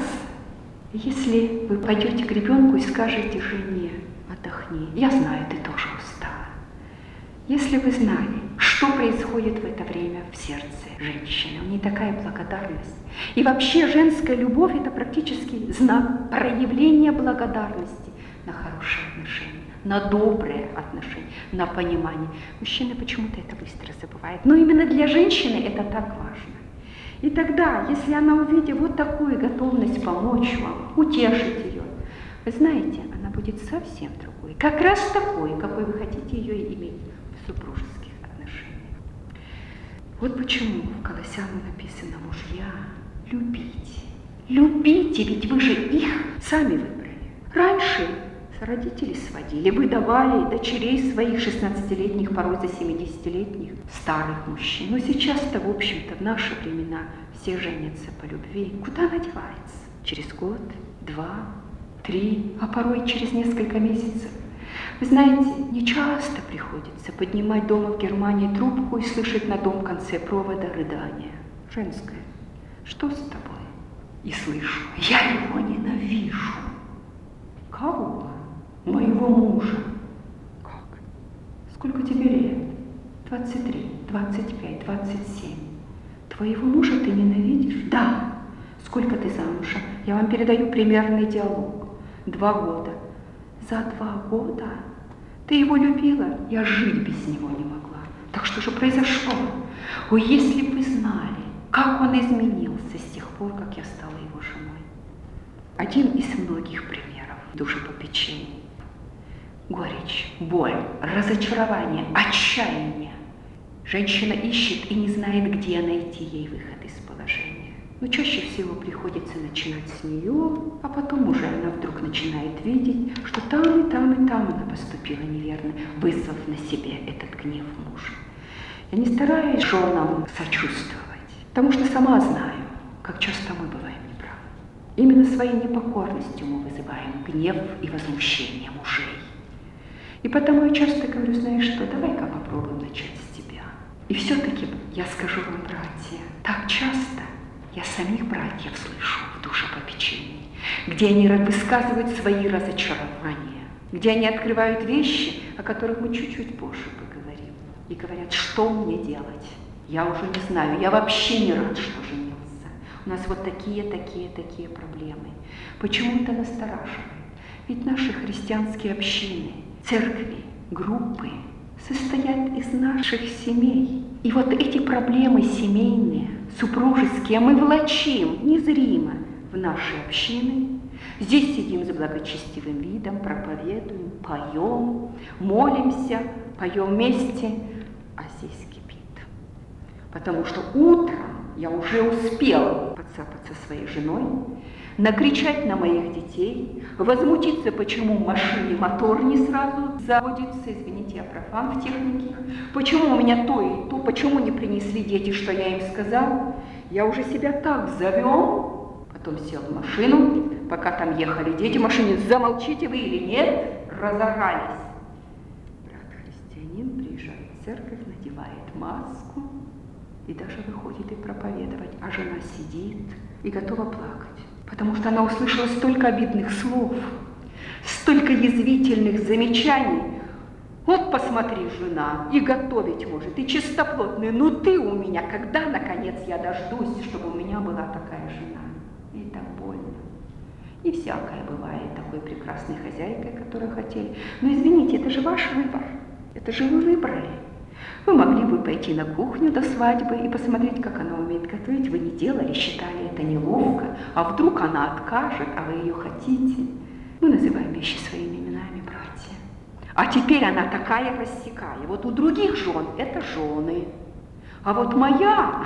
если вы пойдете к ребенку и скажете жене: отдохни, я знаю, ты тоже устала. Если вы знали, что происходит в это время в сердце женщины, у нее такая благодарность. И вообще женская любовь – это практически знак проявления благодарности на хорошие отношения, на добрые отношения, на понимание. Мужчины почему-то это быстро забывают, но именно для женщины это так важно. И тогда, если она увидит вот такую готовность помочь вам, утешить ее, вы знаете, она будет совсем другой, как раз такой, какой вы хотите ее иметь в супружеских отношениях. Вот почему в Колоссянам написано: мужья, любите. Любите, ведь вы же их сами выбрали. Раньше родители сводили, выдавали дочерей своих шестнадцатилетних, порой за семидесятилетних старых мужчин. Но сейчас-то, в общем-то, в наши времена все женятся по любви. Куда она девается? Через год, два, три, а порой через несколько месяцев. Вы знаете, не часто приходится поднимать дома в Германии трубку и слышать на том конце провода рыдание. Женское: что с тобой? И слышу: я его ненавижу. Кого? Моего мужа. Как? Сколько тебе лет? двадцать три, двадцать пять, двадцать семь. Твоего мужа ты ненавидишь? Да. Сколько ты замужем? Я вам передаю примерный диалог. Два года. За два года? Ты его любила? Я жить без него не могла. Так что же произошло? Ой, если бы вы знали, как он изменился с тех пор, как я стала его женой. Один из многих примеров душепопечения. Горечь, боль, разочарование, отчаяние. Женщина ищет и не знает, где найти ей выход из положения. Но чаще всего приходится начинать с нее, а потом уже она вдруг начинает видеть, что там и там и там она поступила неверно, вызвав на себе этот гнев мужа. Я не стараюсь женам сочувствовать, потому что сама знаю, как часто мы бываем неправы. Именно своей непокорностью мы вызываем гнев и возмущение мужей. И потому я часто говорю: знаешь что, давай-ка попробуем начать с тебя. И все-таки я скажу вам, братья, так часто я самих братьев слышу в душепопечении, где они высказывают свои разочарования, где они открывают вещи, о которых мы чуть-чуть позже поговорим, и говорят: что мне делать? Я уже не знаю, я вообще не рад, что женился. У нас вот такие, такие, такие проблемы. Почему это настораживает? Ведь наши христианские общины, церкви, группы состоят из наших семей. И вот эти проблемы семейные, супружеские, мы влачим незримо в наши общины. Здесь сидим с благочестивым видом, проповедуем, поем, молимся, поем вместе, а здесь кипит. Потому что утром я уже успела подцапаться своей женой, накричать на моих детей, возмутиться, почему в машине мотор не сразу заводится, извините, я профан в технике, почему у меня то и то, почему не принесли дети, что я им сказал. Я уже себя так завел, потом сел в машину, пока там ехали дети в машине: замолчите вы или нет, разорались. Брат-христианин приезжает в церковь, надевает маску и даже выходит и проповедовать, а жена сидит и готова плакать. Потому что она услышала столько обидных слов, столько язвительных замечаний. Вот посмотри, жена, и готовить может, и чистоплотная. Ну ты у меня, когда, наконец, я дождусь, чтобы у меня была такая жена? И так больно. И всякое бывает такой прекрасной хозяйкой, которую хотели. Но извините, это же ваш выбор, это же вы выбрали. Вы могли бы пойти на кухню до свадьбы и посмотреть, как она умеет готовить. Вы не делали, считали это неловко. А вдруг она откажет, а вы ее хотите? Мы называем вещи своими именами, братья. А теперь она такая рассекая. Вот у других жен это жены. А вот моя...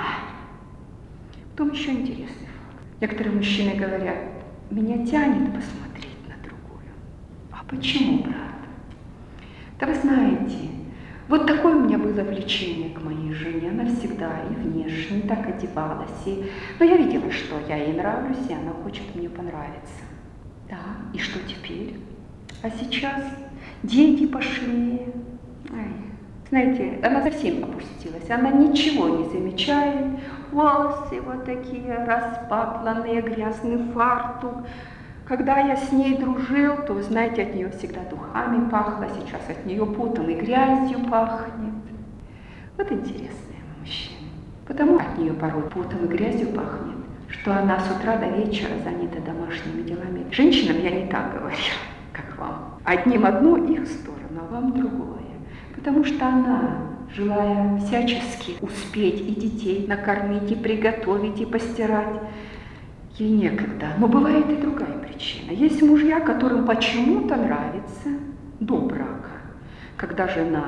Потом еще интересный факт. Некоторые мужчины говорят: меня тянет посмотреть на другую. А почему, брат? Да вы знаете... Вот такое у меня было влечение к моей жене. Она всегда и внешне так одевалась. И... Но я видела, что я ей нравлюсь, и она хочет мне понравиться. Да, и что теперь? А сейчас дети пошли. Ай, знаете, она совсем опустилась. Она ничего не замечает. Волосы вот такие распатланные, грязный фартук. Когда я с ней дружил, то, вы знаете, от нее всегда духами пахло, сейчас от нее потом и грязью пахнет. Вот интересные мужчины. Потому от нее порой потом и грязью пахнет, что она с утра до вечера занята домашними делами. Женщинам я не так говорила, как вам. Одним одно их сторону, а вам другое. Потому что она, желая всячески успеть и детей накормить, и приготовить, и постирать, ей некогда. Но бывает и другая причина. Есть мужья, которым почему-то нравится до брака, когда жена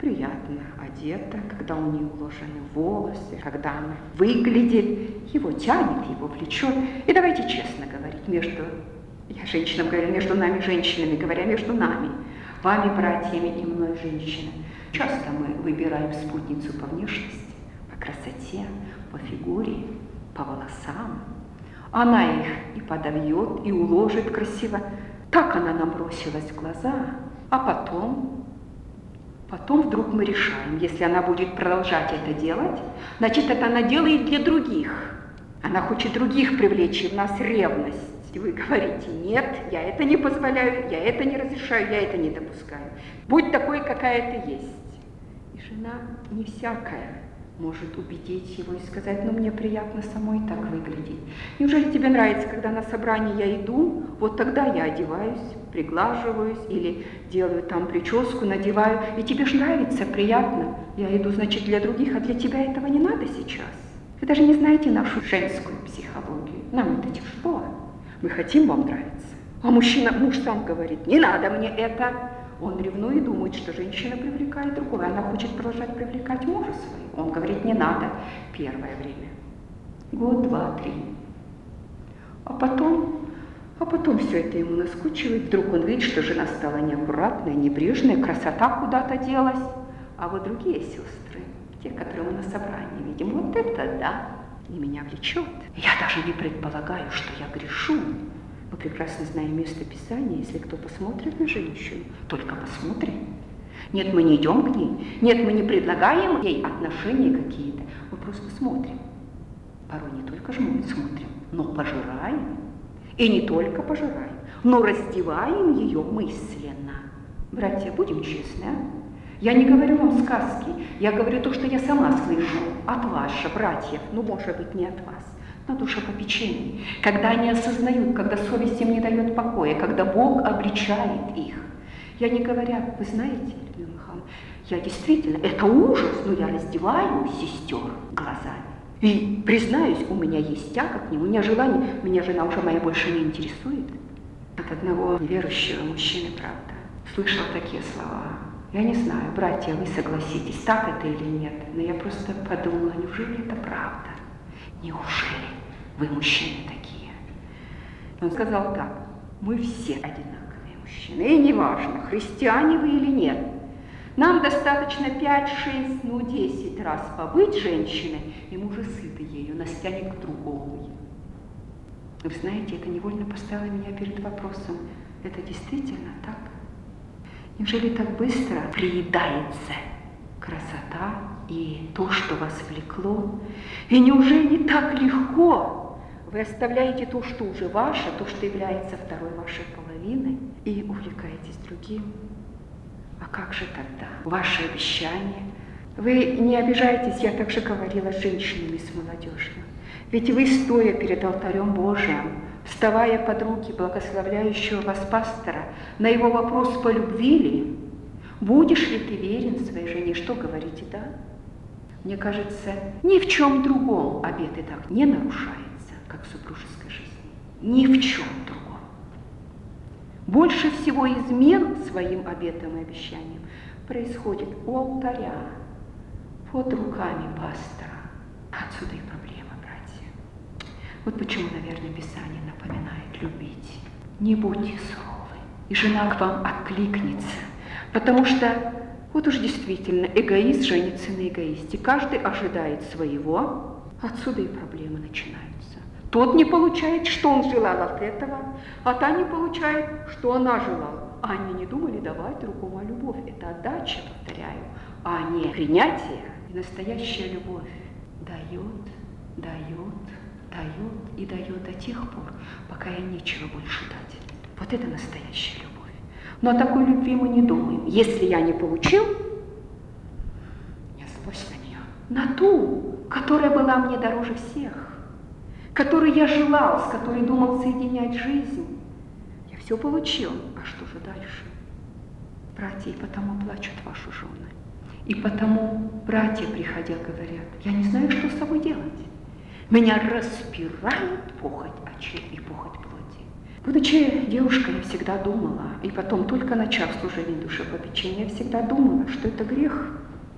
приятно одета, когда у нее уложены волосы, когда она выглядит, его тянет, его влечет. И давайте честно говорить, между, я женщинам говорю, между нами женщинами, говоря между нами, вами, братьями и мной, женщины, часто мы выбираем спутницу по внешности, по красоте, по фигуре, по волосам. Она их и подовьет, и уложит красиво. Так она нам бросилась в глаза, а потом... Потом вдруг мы решаем, если она будет продолжать это делать, значит, это она делает для других. Она хочет других привлечь, и в нас ревность. И вы говорите, нет, я это не позволяю, я это не разрешаю, я это не допускаю. Будь такой, какая ты есть. И жена не всякая может убедить его и сказать, ну, мне приятно самой так выглядеть. Неужели тебе нравится, когда на собрание я иду, вот тогда я одеваюсь, приглаживаюсь или делаю там прическу, надеваю, и тебе же нравится, приятно. Я иду, значит, для других, а для тебя этого не надо сейчас. Вы даже не знаете нашу женскую психологию. Нам это тяжело. Мы хотим вам нравиться. А мужчина, муж сам говорит, не надо мне это. Он ревнует и думает, что женщина привлекает другого. Она хочет продолжать привлекать мужа своего. Он говорит, не надо первое время. Год, два, три. А потом, а потом все это ему наскучивает. Вдруг он видит, что жена стала неаккуратная, небрежная, красота куда-то делась. А вот другие сестры, те, которые мы на собрании видим, вот это да, и меня влечет. Я даже не предполагаю, что я грешу. Мы прекрасно знаем место Писания, если кто посмотрит на женщину, только посмотрит. Нет, мы не идем к ней, нет, мы не предлагаем ей отношения какие-то, мы просто смотрим. Порой не только жмут, смотрим, но пожираем. И не только пожираем, но раздеваем ее мысленно. Братья, будем честны, а? Я не говорю вам сказки, я говорю то, что я сама слышу от вас же, братьев, ну, может быть, не от вас. На душепопечении, когда они осознают, когда совесть им не дает покоя, когда Бог обличает их. Я не говоря, вы знаете, Людмила Михайловна, я действительно, это ужас, но я раздеваю сестер глазами. И, признаюсь, у меня есть тяга к нему, у меня желание, меня жена уже моя больше не интересует. От одного верующего мужчины, правда, слышал такие слова. Я не знаю, братья, вы согласитесь, так это или нет, но я просто подумала, неужели это правда? Неужели вы мужчины такие? Он сказал так, мы все одинаковые мужчины, и неважно, христиане вы или нет. Нам достаточно пять, шесть, ну десять раз побыть женщиной, и мы уже сыты ею, нас тянет к другому. Вы знаете, это невольно поставило меня перед вопросом, это действительно так? Неужели так быстро приедается красота и то, что вас влекло? И неужели так легко вы оставляете то, что уже ваше, то, что является второй вашей половиной, и увлекаетесь другим? А как же тогда ваши обещания? Вы не обижайтесь, я также говорила с женщинами, с молодежью. Ведь вы, стоя перед алтарем Божиим, вставая под руки благословляющего вас пастора, на его вопрос, по любви ли, будешь ли ты верен своей жене, что говорите, да? Мне кажется, ни в чем другом обеты так не нарушается, как в супружеской жизни. Ни в чем другом. Больше всего измен своим обетам и обещаниям происходит у алтаря, под руками пастора. Отсюда и проблема, братья. Вот почему, наверное, Писание напоминает любить. Не будьте суровы, и жена к вам откликнется, потому что вот уж действительно эгоист женится на эгоисте. Каждый ожидает своего, отсюда и проблемы начинаются. Тот не получает, что он желал от этого, а та не получает, что она желала. А они не думали давать другому, а любовь. Это отдача, повторяю, а не принятие. И настоящая любовь дает, дает, дает и дает до тех пор, пока ей нечего больше дать. Вот это настоящая любовь. Но о такой любви мы не думаем. Если я не получил, я злость на нее. На ту, которая была мне дороже всех, которую я желал, с которой думал соединять жизнь. Я все получил. А что же дальше? Братья, и потому плачут ваши жены. И потому братья, приходя, говорят, я не знаю, что с собой делать. Меня распирает похоть очей и похоть плоти. Будучи девушкой, я всегда думала, и потом, только начав служение душепопечения, я всегда думала, что это грех.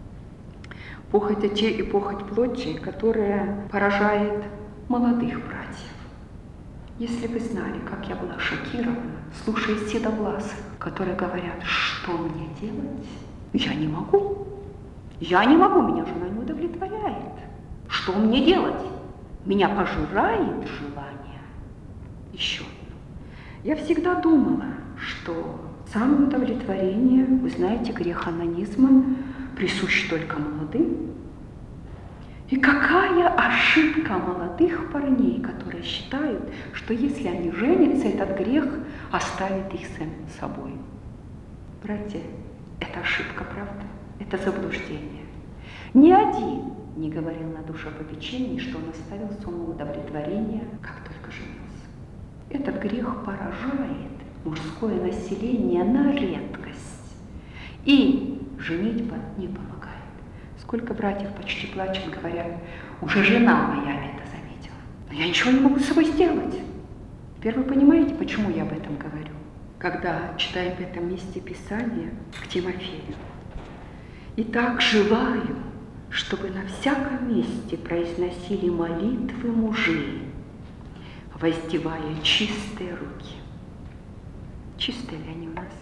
Похоть отей и похоть плоти, которая поражает молодых братьев. Если вы знали, как я была шокирована, слушая седовласых, которые говорят, что мне делать, я не могу. Я не могу, меня жена не удовлетворяет. Что мне делать? Меня пожирает желание. Еще. Я всегда думала, что самоудовлетворение, вы знаете, грех анонизма, присущ только молодым. И какая ошибка молодых парней, которые считают, что если они женятся, этот грех оставит их самим собой. Братья, это ошибка, правда? Это заблуждение. Ни один не говорил на душепопечении, что он оставил самоудовлетворение, как только женился. Этот грех поражает мужское население на редкость. И женитьба не помогает. Сколько братьев почти плачут, говорят, уже жена моя это заметила. Но я ничего не могу с собой сделать. Теперь вы понимаете, почему я об этом говорю? Когда читаем в этом месте Писание к Тимофею. «Итак, желаю, чтобы на всяком месте произносили молитвы мужи, воздевая чистые руки». Чистые ли они у нас?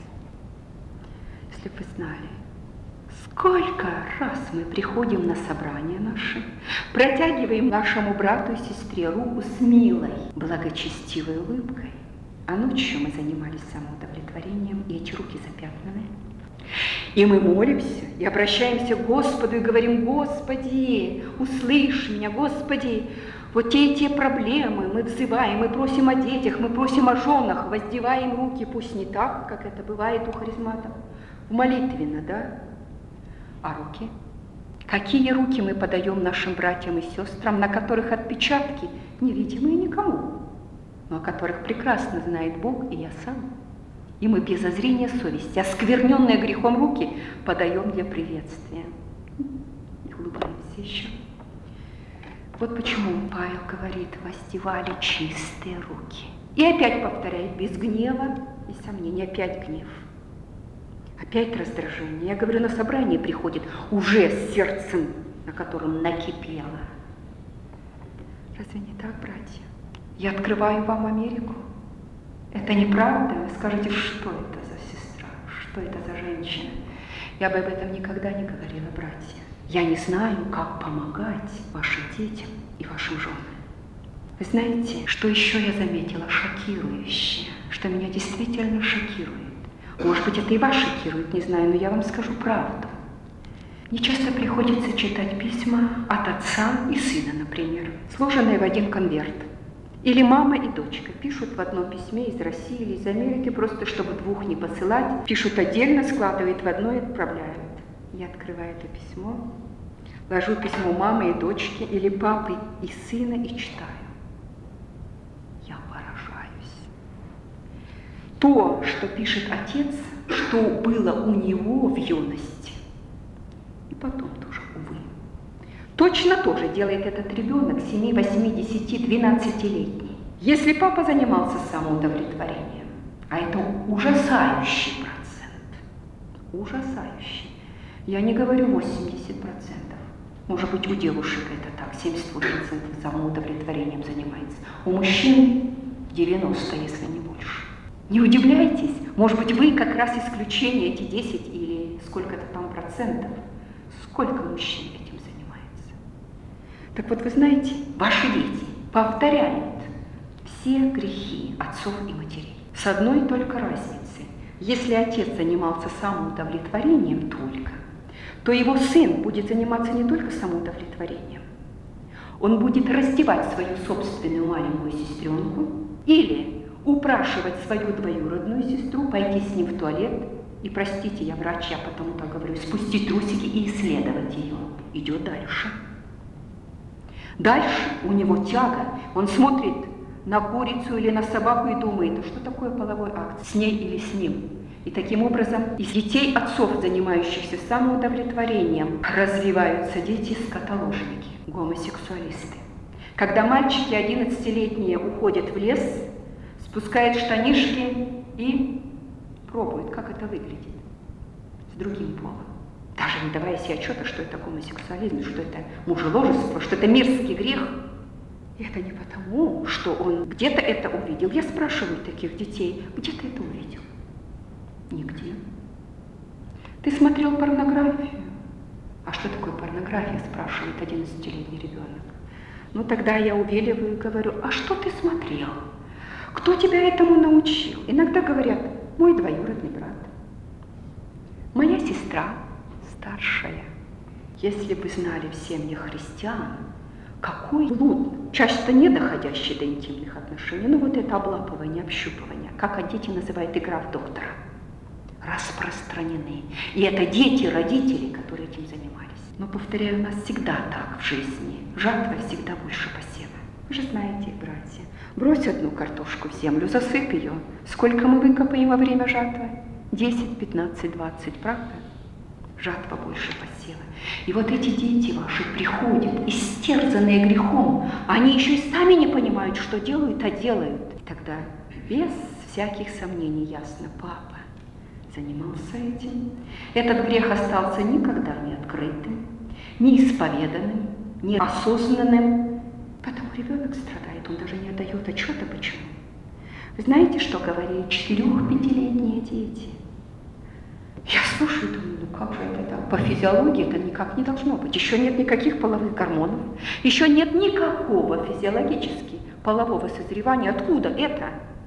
Если бы вы знали, сколько раз мы приходим на собрания наши, протягиваем нашему брату и сестре руку с милой, благочестивой улыбкой, а ночью мы занимались самоудовлетворением, и эти руки запятнаны. И мы молимся, и обращаемся к Господу, и говорим, Господи, услышь меня, Господи, вот те и те проблемы мы взываем, мы просим о детях, мы просим о женах, воздеваем руки, пусть не так, как это бывает у харизматов, в молитвенно, да? А руки? Какие руки мы подаем нашим братьям и сестрам, на которых отпечатки невидимые никому, но о которых прекрасно знает Бог и я сам? И мы без зазрения совести, оскверненные грехом руки, подаем для приветствия. И улыбаемся еще. Вот почему Павел говорит, воздевали чистые руки. И опять повторяет, без гнева и сомнений, опять гнев. Опять раздражение. Я говорю, на собрание приходит уже с сердцем, на котором накипело. Разве не так, братья? Я открываю вам Америку. Это неправда? Вы скажете, что это за сестра, что это за женщина? Я бы об этом никогда не говорила, братья. Я не знаю, как помогать вашим детям и вашим женам. Вы знаете, что еще я заметила шокирующее, что меня действительно шокирует? Может быть, это и вас шокирует, не знаю, но я вам скажу правду. Мне часто приходится читать письма от отца и сына, например, сложенные в один конверт. Или мама и дочка пишут в одном письме из России или из Америки, просто чтобы двух не посылать, пишут отдельно, складывают в одно и отправляют. Я открываю это письмо, ложу письмо мамы и дочки, или папы и сына и читаю. Я поражаюсь. То, что пишет отец, что было у него в юности, и потом тоже, увы. Точно тоже делает этот ребенок семи, восьми, десяти, двенадцатилетний. Если папа занимался самоудовлетворением, а это ужасающий процент, ужасающий, я не говорю восемьдесят процентов, может быть, у девушек это так, семьдесят процентов самоудовлетворением занимается, у мужчин девяносто, если не больше. Не удивляйтесь, может быть, вы как раз исключение, эти десять или сколько-то там процентов, сколько мужчин этим занимается. Так вот, вы знаете, ваши дети повторяют все грехи отцов и матерей. С одной только разницей. Если отец занимался самоудовлетворением только, то его сын будет заниматься не только самоудовлетворением. Он будет раздевать свою собственную маленькую сестренку или упрашивать свою двоюродную сестру пойти с ним в туалет и, простите, я врач, я потому так говорю, спустить трусики и исследовать ее. Идет дальше. Дальше у него тяга, он смотрит на курицу или на собаку и думает, а что такое половой акт, с ней или с ним. И таким образом из детей отцов, занимающихся самоудовлетворением, развиваются дети-скотоложники, гомосексуалисты. Когда мальчики одиннадцатилетние уходят в лес с спускает штанишки и пробует, как это выглядит с другим полом. Даже не давая себе отчета, что это гомосексуализм, что это мужеложество, что это мирский грех. И это не потому, что он где-то это увидел. Я спрашиваю таких детей, где ты это увидел? Нигде. Ты смотрел порнографию? А что такое порнография, спрашивает одиннадцатилетний ребенок. Ну тогда я увиливаю и говорю, а что ты смотрел? Кто тебя этому научил? Иногда говорят, мой двоюродный брат, моя сестра старшая. Если бы знали в семьях христиан, какой блуд, часто не доходящий до интимных отношений, ну вот это облапывание, общупывание, как дети называют игра в доктора, распространены. И это дети, родители, которые этим занимались. Но, повторяю, у нас всегда так в жизни. Жатва всегда больше посева. Вы же знаете, братья, брось одну картошку в землю, засыпь ее. Сколько мы выкопаем во время жатвы? десять, пятнадцать, двадцать, правда? Жатва больше посева. И вот эти дети ваши приходят, истерзанные грехом, они еще и сами не понимают, что делают, а делают. И тогда без всяких сомнений ясно, папа занимался этим. Этот грех остался никогда не открытым, не исповеданным, не осознанным. Потому ребенок страдает, он даже не отдает отчета, почему. Вы знаете, что говорили четырех-пятилетние дети? Я слушаю, думаю, ну как же это так? По физиологии это никак не должно быть. Еще нет никаких половых гормонов, еще нет никакого физиологически полового созревания. Откуда это?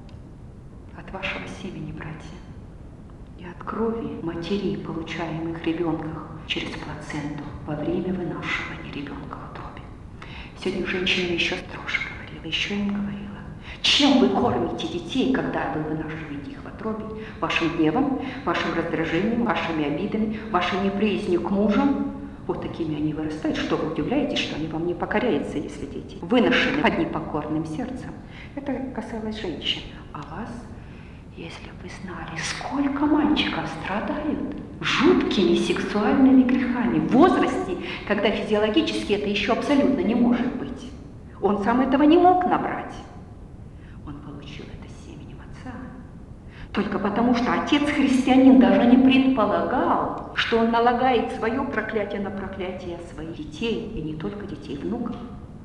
От вашего семени, братья. И от крови матерей, получаемых в ребенках через плаценту во время вынашивания ребенка в утробе. Сегодня женщина еще строже говорила, еще им говорила. Чем вы кормите детей, когда вы вынашиваете их в утробе? Вашим гневом, вашим раздражением, вашими обидами, вашей неприязнью к мужам? Вот такими они вырастают. Что вы удивляетесь, что они вам не покоряются, если дети выношены под непокорным сердцем? Это касалось женщин. А вас, если бы знали, сколько мальчиков страдают жуткими сексуальными грехами в возрасте, когда физиологически это еще абсолютно не может быть. Он сам этого не мог набрать. Он получил это семенем отца. Только потому, что отец-христианин даже не предполагал, что он налагает свое проклятие на проклятие своих детей, и не только детей, внуков.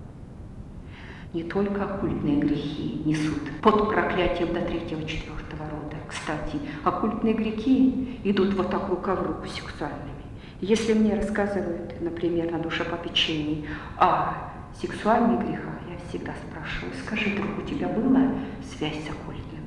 Не только оккультные грехи несут под проклятием до третьего-четвертого рода. Кстати, оккультные грехи идут вот так рука в руку с сексуальными. Если мне рассказывают, например, на душепопечении о сексуальных грехах, я всегда спрашиваю, скажи, друг, у тебя была связь с оккультным?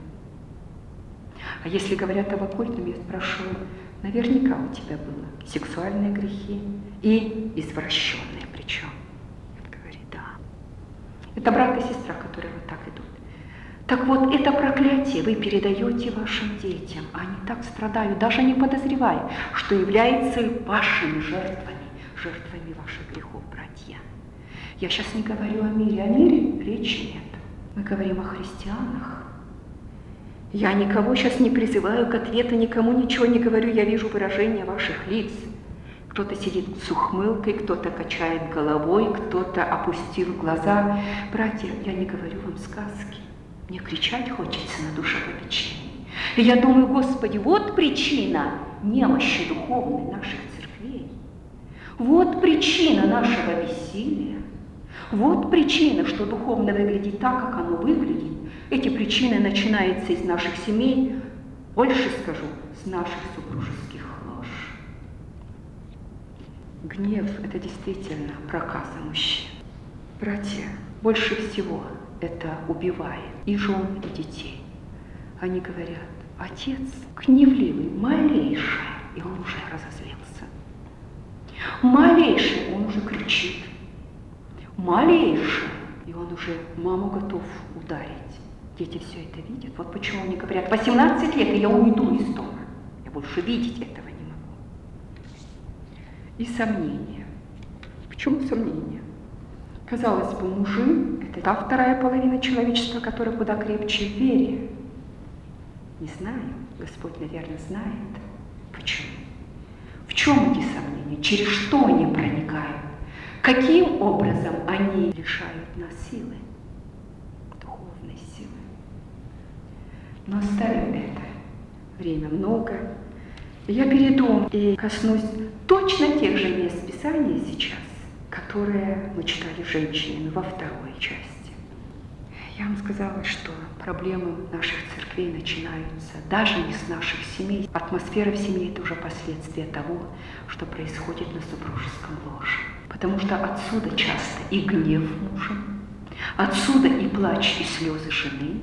А если говорят об оккультном, я спрашиваю, наверняка у тебя было сексуальные грехи и извращенные причем. Он говорит, да. Это брат и сестра, которые вот так идут. Так вот, это проклятие вы передаете вашим детям. Они так страдают, даже не подозревая, что являются вашими жертвами, жертвами ваших грехов, братья. Я сейчас не говорю о мире, о мире речи нет. Мы говорим о христианах. Я никого сейчас не призываю к ответу, никому ничего не говорю, я вижу выражение ваших лиц. Кто-то сидит с ухмылкой, кто-то качает головой, кто-то опустил глаза. Братья, я не говорю вам сказки. Мне кричать хочется на душепопечении. И я думаю, Господи, вот причина немощи духовной наших церквей. Вот причина нашего бессилия. Вот причина, что духовно выглядит так, как оно выглядит. Эти причины начинаются из наших семей, больше скажу, с наших супружеских лож. Гнев – это действительно проказа мужчин. Братья, больше всего это убивает и жен, и детей. Они говорят, отец гневливый, малейший, и он уже разозлился. Малейший, он уже кричит. Малейший, и он уже маму готов ударить. Дети все это видят. Вот почему они говорят, восемнадцать лет, и я уйду из дома. Я больше видеть этого не могу. И сомнения. Почему сомнения? Казалось бы, мужи – это та вторая половина человечества, которая куда крепче в вере. Не знаю, Господь, наверное, знает. Почему? В чем эти сомнения? Через что они проникают? Каким образом они лишают нас силы? Духовной силы. Но оставим это. Время много. Я перейду и коснусь точно тех же мест Писания сейчас, которые мы читали женщинами во второй части. Я вам сказала, что проблемы наших церквей начинаются даже не с наших семей. Атмосфера в семье – это уже последствия того, что происходит на супружеском ложе. Потому что отсюда часто и гнев мужа, отсюда и плач, и слезы жены.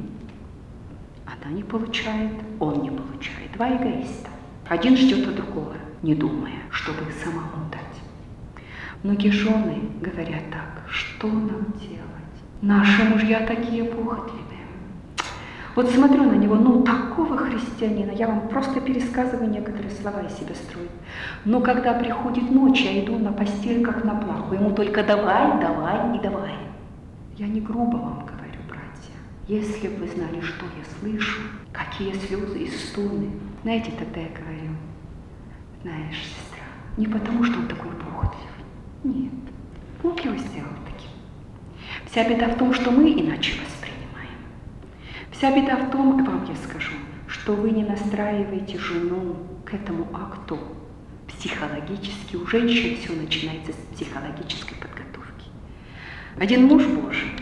Она не получает, он не получает. Два эгоиста. Один ждет от другого, не думая, чтобы самому дать. Многие жены говорят так: что нам делать? Наши мужья такие похотливые. Вот смотрю на него, ну такого христианина, я вам просто пересказываю некоторые слова из себя строю. Но когда приходит ночь, я иду на постель, как на плаху, ему только давай, давай и давай. Я не грубо вам говорю, братья. Если бы вы знали, что я слышу, какие слезы и стоны, знаете, тогда я говорю: знаешь, сестра, не потому, что он такой похотливый. Нет, Бог его сделал таким. Вся беда в том, что мы иначе воспринимаем. Вся беда в том, вам я скажу, что вы не настраиваете жену к этому акту психологически. У женщин все начинается с психологической подготовки. Один муж Божий,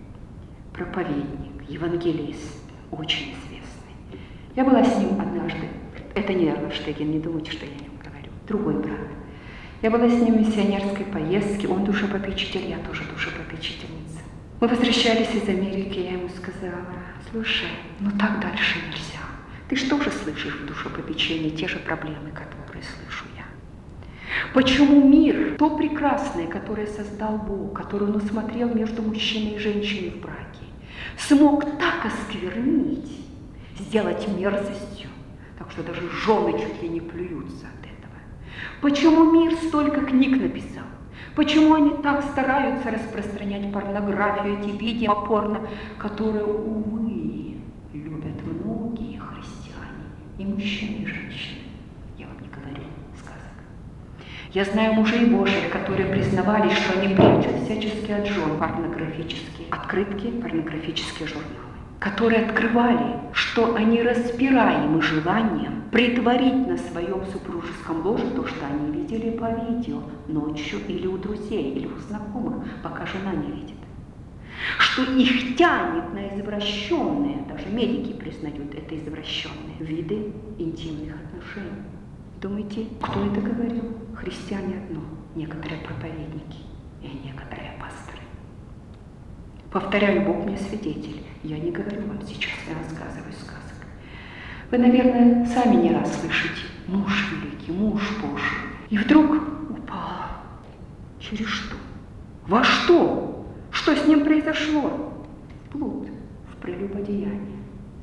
проповедник, евангелист, очень известный. Я была с ним однажды. Это не Эрлштеген, не думайте, что я о нем говорю. Другой брат. Я была с ним в миссионерской поездке, он душепопечитель, я тоже душепопечительница. Мы возвращались из Америки, я ему сказала: слушай, ну так дальше нельзя. Ты что же слышишь в душепопечении те же проблемы, которые слышу я? Почему мир, то прекрасное, которое создал Бог, которое он усмотрел между мужчиной и женщиной в браке, смог так осквернить, сделать мерзостью, так что даже жены чуть ли не плюются от этого? Почему мир столько книг написал? Почему они так стараются распространять порнографию, эти видео порно, которые, увы, любят многие христиане, и мужчины, и женщины? Я вам не говорю сказок. Я знаю мужей Божьих, которые признавали, что они прячут всячески от жен порнографические открытки, порнографические журналы, которые открывали, что они распираемы желанием притворить на своем супружеском ложе то, что они видели по видео ночью или у друзей, или у знакомых, пока жена не видит. Что их тянет на извращенные, даже медики признают это извращенные виды интимных отношений. Думаете, кто это говорил? Христиане одно, некоторые проповедники и некоторые пасторы. Повторяю, Бог мне свидетель. Я не говорю вам сейчас, я рассказываю сказок. Вы, наверное, сами не раз слышите: муж великий, муж Божий. И вдруг упал. Через что? Во что? Что с ним произошло? Блуд в прелюбодеянии.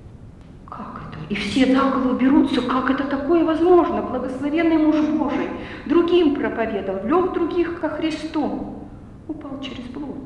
Как это? И все за голову берутся, как это такое возможно? Благословенный муж Божий другим проповедовал, вел других ко Христу. Упал через блуд.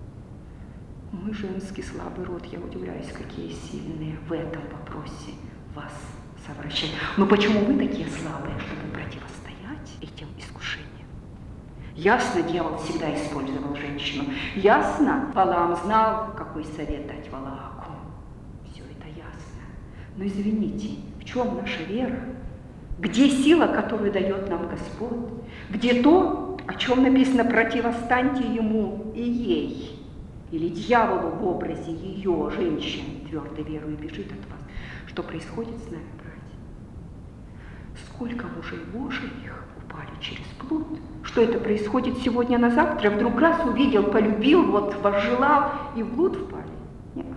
Мы, женский слабый род, я удивляюсь, какие сильные в этом вопросе вас совращают. Но почему вы такие слабые, чтобы противостоять этим искушениям? Ясно, дьявол всегда использовал женщину. Ясно, Валаам знал, какой совет дать Валааку. Все это ясно. Но извините, в чем наша вера? Где сила, которую дает нам Господь? Где то, о чем написано: противостаньте ему и ей? Или дьяволу в образе ее, женщин, твердой верой бежит от вас? Что происходит с нами, братья? Сколько мужей Божиих упали через блуд? Что это происходит сегодня на завтра? Вдруг раз увидел, полюбил, вот возжелал и в блуд впали? Нет.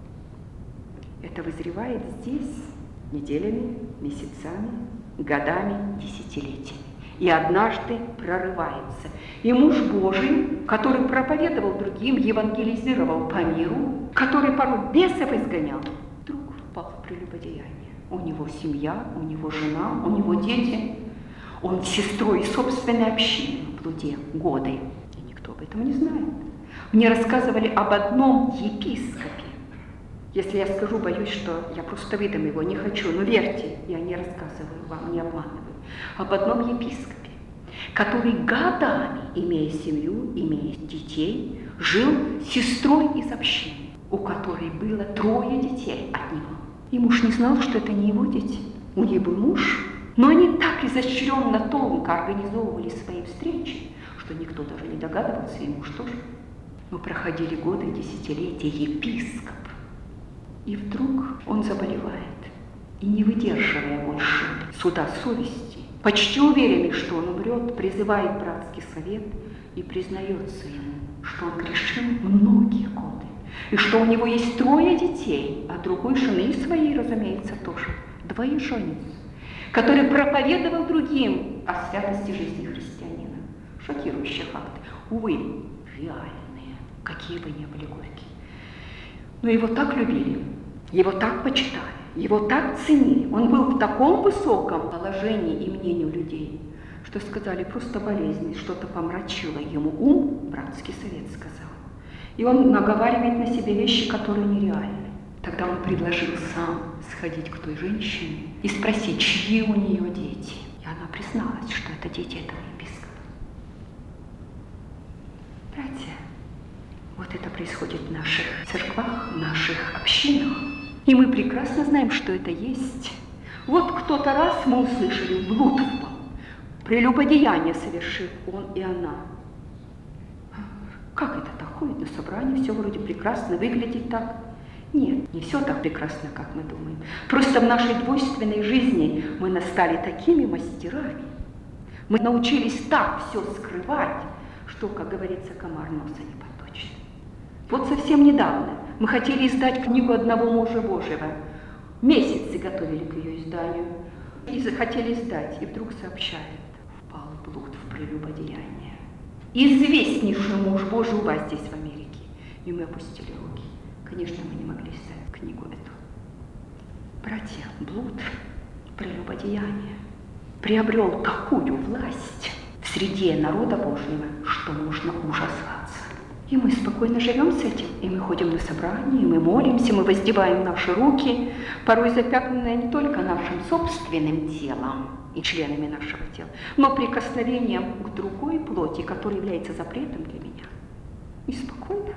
Это вызревает здесь неделями, месяцами, годами, десятилетиями. И однажды прорывается. И муж Божий, который проповедовал другим, евангелизировал по миру, который порой бесов изгонял, вдруг впал в прелюбодеяние. У него семья, у него жена, у него дети. Он с сестрой собственной общины в блуде годы. И никто об этом не знает. Мне рассказывали об одном епископе. Если я скажу, боюсь, что я просто выдам его, не хочу. Но верьте, я не рассказываю вам, не обманываю. Об одном епископе, который годами, имея семью, имея детей, жил с сестрой из общины, у которой было трое детей от него. И муж не знал, что это не его дети. У нее был муж, но они так изощренно, тонко организовывали свои встречи, что никто даже не догадывался, и муж тоже. Но проходили годы, десятилетия, епископ. И вдруг он заболевает. И не выдерживая больше суда совести, почти уверенный, что он умрет, призывает братский совет и признается ему, что он грешил многие годы, и что у него есть трое детей, а другой жены своей, разумеется, тоже, двоеженец, который проповедовал другим о святости жизни христианина. Шокирующие факты. Увы, реальные, какие бы ни были горькие. Но его так любили, его так почитали, его так ценили. Он был в таком высоком положении и мнению людей, что сказали, просто болезнь, что-то помрачило ему ум, братский совет сказал. И он наговаривает на себе вещи, которые нереальны. Тогда он предложил сам сходить к той женщине и спросить, чьи у нее дети. И она призналась, что это дети этого епископа. Братья, вот это происходит в наших церквах, в наших общинах. И мы прекрасно знаем, что это есть. Вот кто-то раз мы услышали, блуд впал. Прелюбодеяние совершил он и она. Как это так? Ходит на собрание, все вроде прекрасно, выглядит так. Нет, не все так прекрасно, как мы думаем. Просто в нашей двойственной жизни мы настали такими мастерами. Мы научились так все скрывать, что, как говорится, комар носа не подточит. Вот совсем недавно мы хотели издать книгу одного мужа Божьего. Месяцы готовили к ее изданию. И захотели издать, и вдруг сообщают, впал блуд в прелюбодеяние. Известнейший муж Божий у вас здесь в Америке. И мы опустили руки. Конечно, мы не могли издать книгу эту. Братья, блуд, прелюбодеяние приобрел такую власть в среде народа Божьего, что можно ужасаться. И мы спокойно живем с этим, и мы ходим на собрания, и мы молимся, мы воздеваем наши руки, порой запятнанные не только нашим собственным телом и членами нашего тела, но прикосновением к другой плоти, которая является запретом для меня. И спокойно.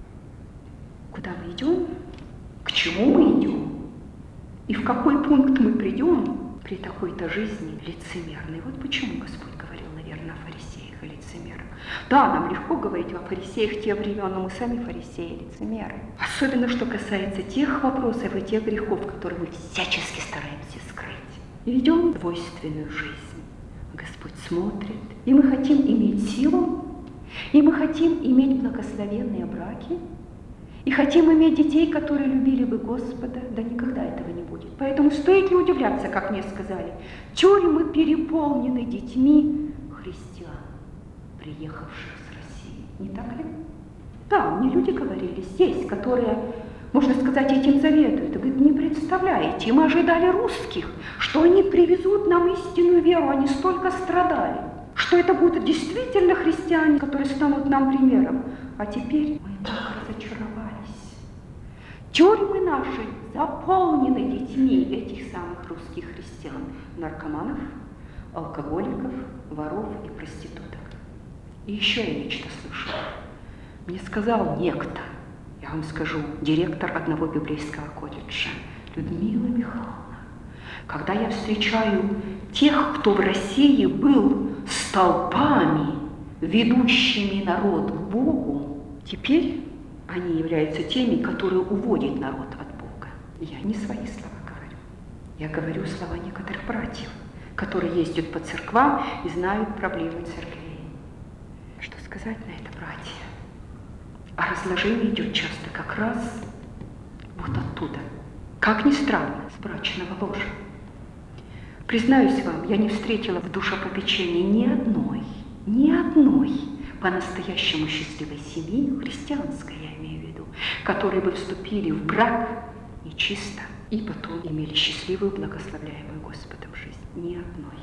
Куда мы идем? К чему мы идем? И в какой пункт мы придем при такой-то жизни лицемерной? Вот почему Господь говорил, наверное, о фарисеях и лицемерах. Да, нам легко говорить о фарисеях тех времен, но мы сами фарисеи и лицемеры. Особенно, что касается тех вопросов и тех грехов, которые мы всячески стараемся скрыть. И ведем двойственную жизнь. Господь смотрит, и мы хотим иметь силу, и мы хотим иметь благословенные браки, и хотим иметь детей, которые любили бы Господа, да никогда этого не будет. Поэтому стоит ли удивляться, как мне сказали, тюрьмы переполнены детьми христиан, приехавших с России. Не так ли? Да, мне люди говорили здесь, которые, можно сказать, этим заведуют. И говорят, не представляете, мы ожидали русских, что они привезут нам истинную веру, они столько страдали, что это будут действительно христиане, которые станут нам примером. А теперь мы так разочаровались. Тюрьмы наши заполнены детьми этих самых русских христиан, наркоманов, алкоголиков, воров и проституток. И еще я нечто слышала. Мне сказал некто, я вам скажу, директор одного библейского колледжа, Людмила Михайловна, когда я встречаю тех, кто в России был столпами, ведущими народ к Богу, теперь они являются теми, которые уводят народ от Бога. Я не свои слова говорю. Я говорю слова некоторых братьев, которые ездят по церквам и знают проблемы церквей. Что сказать на это, братья? А разложение идет часто как раз вот оттуда. Как ни странно, с брачного ложа. Признаюсь вам, я не встретила в душепопечении ни одной, ни одной по-настоящему счастливой семьи, христианской я имею в виду, которые бы вступили в брак нечисто и потом имели счастливую, благословляемую Господом жизнь. Ни одной.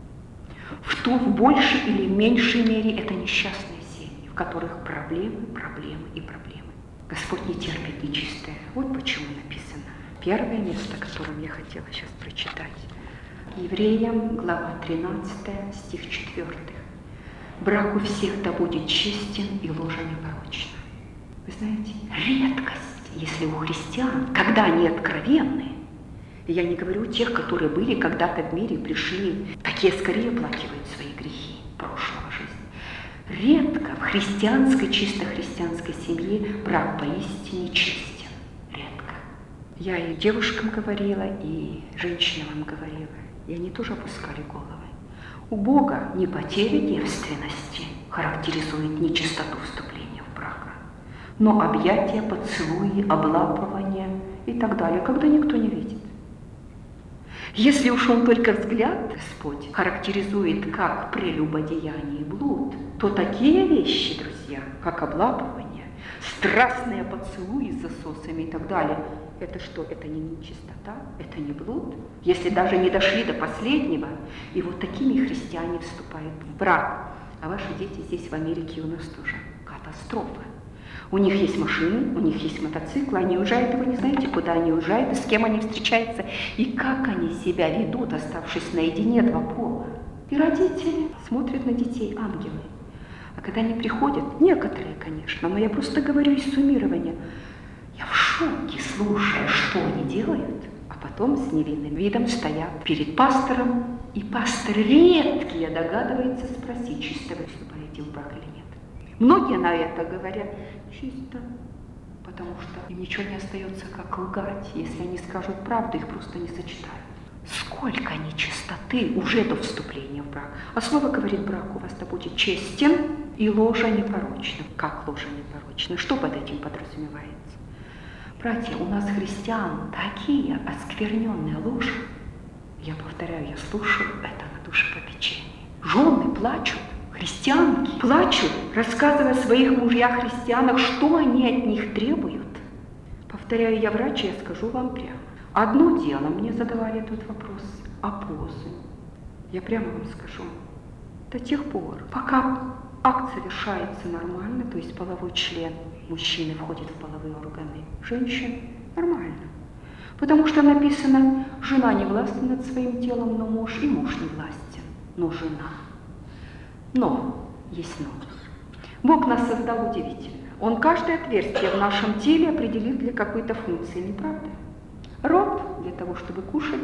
В ту, в большей или меньшей мере, это несчастные семьи, в которых проблемы, проблемы и проблемы. Господь не терпит нечистое. Вот почему написано. Первое место, которое я хотела сейчас прочитать. Евреям, глава тринадцатая, стих четвёртый. Брак у всех да будет честен и ложа непорочна. Вы знаете, редкость, если у христиан, когда они откровенны, И я не говорю тех, которые были когда-то в мире, пришли. Такие скорее оплакивают свои грехи прошлого жизни. Редко в христианской, чисто христианской семье брак поистине честен. Редко. Я и девушкам говорила, и женщинам говорила. И они тоже опускали головы. У Бога не потеря девственности характеризует нечистоту вступления в брак, но объятия, поцелуи, облапывания и так далее, когда никто не видит. Если уж он только взгляд, Господь, характеризует как прелюбодеяние и блуд, то такие вещи, друзья, как облапывание, страстные поцелуи с засосами и так далее, это что? Это не нечистота? Это не блуд? Если даже не дошли до последнего, и вот такими христиане вступают в брак. А ваши дети здесь в Америке у нас тоже катастрофа. У них есть машины, у них есть мотоциклы, они уезжают, и вы не знаете, куда они уезжают, и с кем они встречаются, и как они себя ведут, оставшись наедине два пола. И родители смотрят на детей, ангелы. А когда они приходят, некоторые, конечно, но я просто говорю из суммирования, я в шоке, слушая, что они делают, а потом с невинным видом стоят перед пастором, и пастор редкие догадывается спросить, чисто вы вступаете в брак или нет. Многие на это говорят чисто, потому что им ничего не остается, как лгать. Если они скажут правду, их просто не сочетают. Сколько нечистоты уже до вступления в брак. А слово говорит, брак у вас да будет честен и ложа непорочна. Как ложа непорочна? Что под этим подразумевается? Братья, у нас христиан такие оскверненные ложи. Я повторяю, я слушаю это на душепопечении. Жены плачут, христианки плачут, рассказывая о своих мужьях-христианах, что они от них требуют. Повторяю, я врач, я скажу вам прямо. Одно дело, мне задавали этот вопрос, а позы. Я прямо вам скажу, до тех пор, пока акт совершается нормально, то есть половой член мужчины входит в половые органы женщин, нормально. Потому что написано, жена не властна над своим телом, но муж, и муж не властен, но жена. Но, есть но. Бог нас создал удивительно. Он каждое отверстие в нашем теле определил для какой-то функции, не правда? Рот для того, чтобы кушать,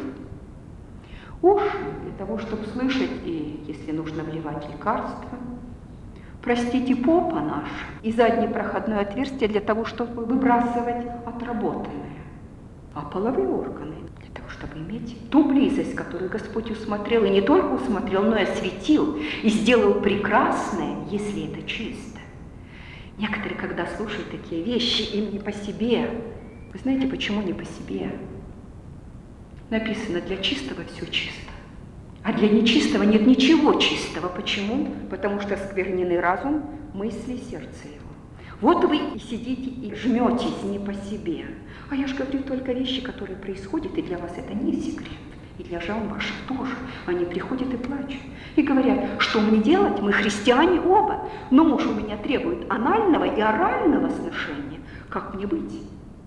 уши для того, чтобы слышать и, если нужно, вливать лекарства. Простите, попа наша и заднее проходное отверстие для того, чтобы выбрасывать отработанное. А половые органы для того, чтобы иметь ту близость, которую Господь усмотрел, и не только усмотрел, но и осветил, и сделал прекрасное, если это чисто. Некоторые, когда слушают такие вещи, им не по себе. Вы знаете, почему не по себе? Написано, для чистого все чисто. А для нечистого нет ничего чистого. Почему? Потому что оскверненный разум, мысли, сердце его. Вот вы и сидите и жметесь не по себе. А я же говорю только вещи, которые происходят, и для вас это не секрет. И для жен ваших тоже. Они приходят и плачут. И говорят, что мне делать? Мы христиане оба. Но муж у меня требует анального и орального сношения. Как мне быть?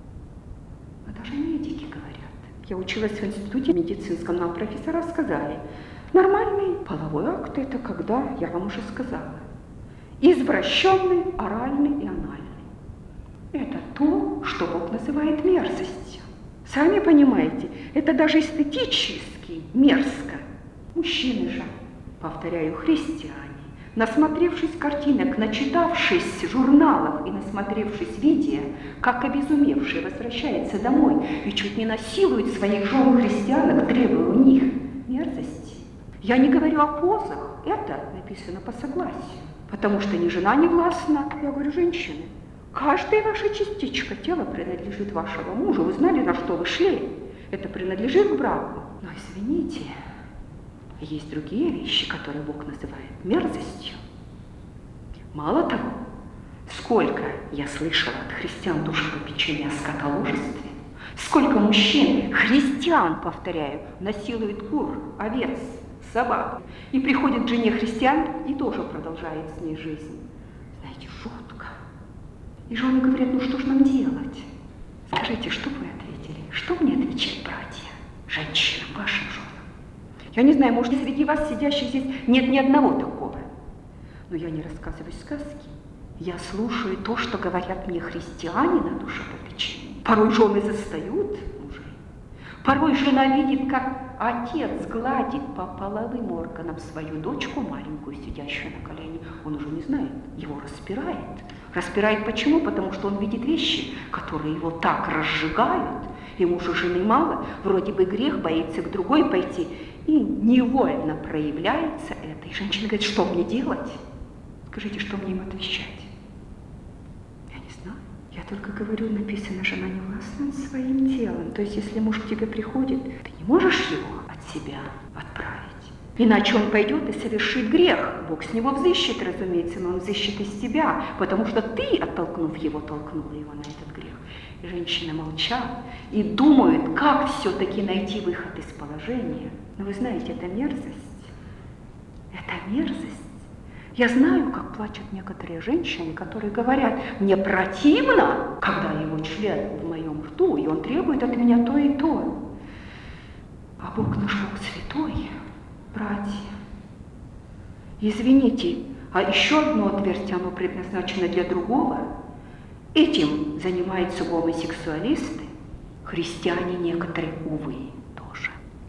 А даже медики говорят. Я училась в институте медицинском, нам профессора сказали, нормальный половой акт это когда, я вам уже сказала, извращенный, оральный и анальный. Это то, что Бог называет мерзостью. Сами понимаете, это даже эстетически мерзко. Мужчины же, повторяю, христиане, насмотревшись картинок, начитавшись журналов и насмотревшись видео, как обезумевшие возвращаются домой и чуть не насилуют своих жен христианок, требуя у них мерзости. Я не говорю о позах, это написано по согласию, потому что ни жена не властна, я говорю, женщины. Каждая ваша частичка тела принадлежит вашему мужу. Вы знали, на что вы шли? Это принадлежит к браку. Но извините, есть другие вещи, которые Бог называет мерзостью. Мало того, сколько я слышала от христиан душепопечения о скотоложестве, сколько мужчин, христиан, повторяю, насилует кур, овец, собак, и приходит к жене христиан и тоже продолжает с ней жизнь. Знаете, жутко. И жены говорят, ну что ж нам делать? Скажите, что вы ответили? Что мне отвечать, братья, женщинам, вашим женам? Я не знаю, может, среди вас, сидящих здесь, нет ни одного такого. Но я не рассказываю сказки. Я слушаю то, что говорят мне христиане на душепопечении. Порой жены застают мужей. Порой жена видит, как отец гладит по половым органам свою дочку, маленькую, сидящую на колене. Он уже не знает, его распирает. Распирает почему? Потому что он видит вещи, которые его так разжигают. Ему же жены мало, вроде бы грех, боится к другой пойти. И невольно проявляется это. И женщина говорит, что мне делать? Скажите, что мне им отвечать? Я не знаю. Я только говорю, написано, жена не властна над своим телом. То есть, если муж к тебе приходит, ты не можешь его от себя отправить. Иначе он пойдет и совершит грех. Бог с него взыщет, разумеется, но он взыщет из тебя, потому что ты, оттолкнув его, толкнула его на этот грех. И женщины молчат и думают, как все-таки найти выход из положения. Но вы знаете, это мерзость. Это мерзость. Я знаю, как плачут некоторые женщины, которые говорят, мне противно, когда его член в моем рту, и он требует от меня то и то. А Бог наш Бог святой, братья. Извините, а еще одно отверстие, оно предназначено для другого. Этим занимаются гомосексуалисты, христиане некоторые, увы, тоже.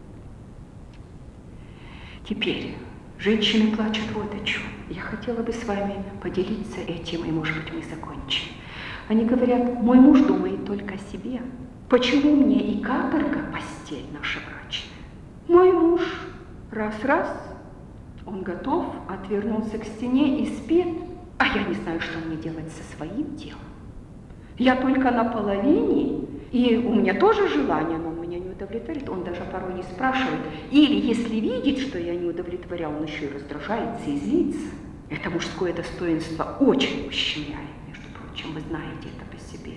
Теперь женщины плачут вот о чем. Я хотела бы с вами поделиться этим, и, может быть, мы закончим. Они говорят, мой муж думает только о себе. Почему мне и каторга постель наша брачная? Мой муж раз-раз, он готов, отвернулся к стене и спит, а я не знаю, что мне делать со своим телом. Я только на половине, и у меня тоже желание, но он меня не удовлетворит. Он даже порой не спрашивает. Или, если видит, что я не удовлетворял, он еще и раздражается и злится. Это мужское достоинство очень ущемляет, между прочим, вы знаете это по себе.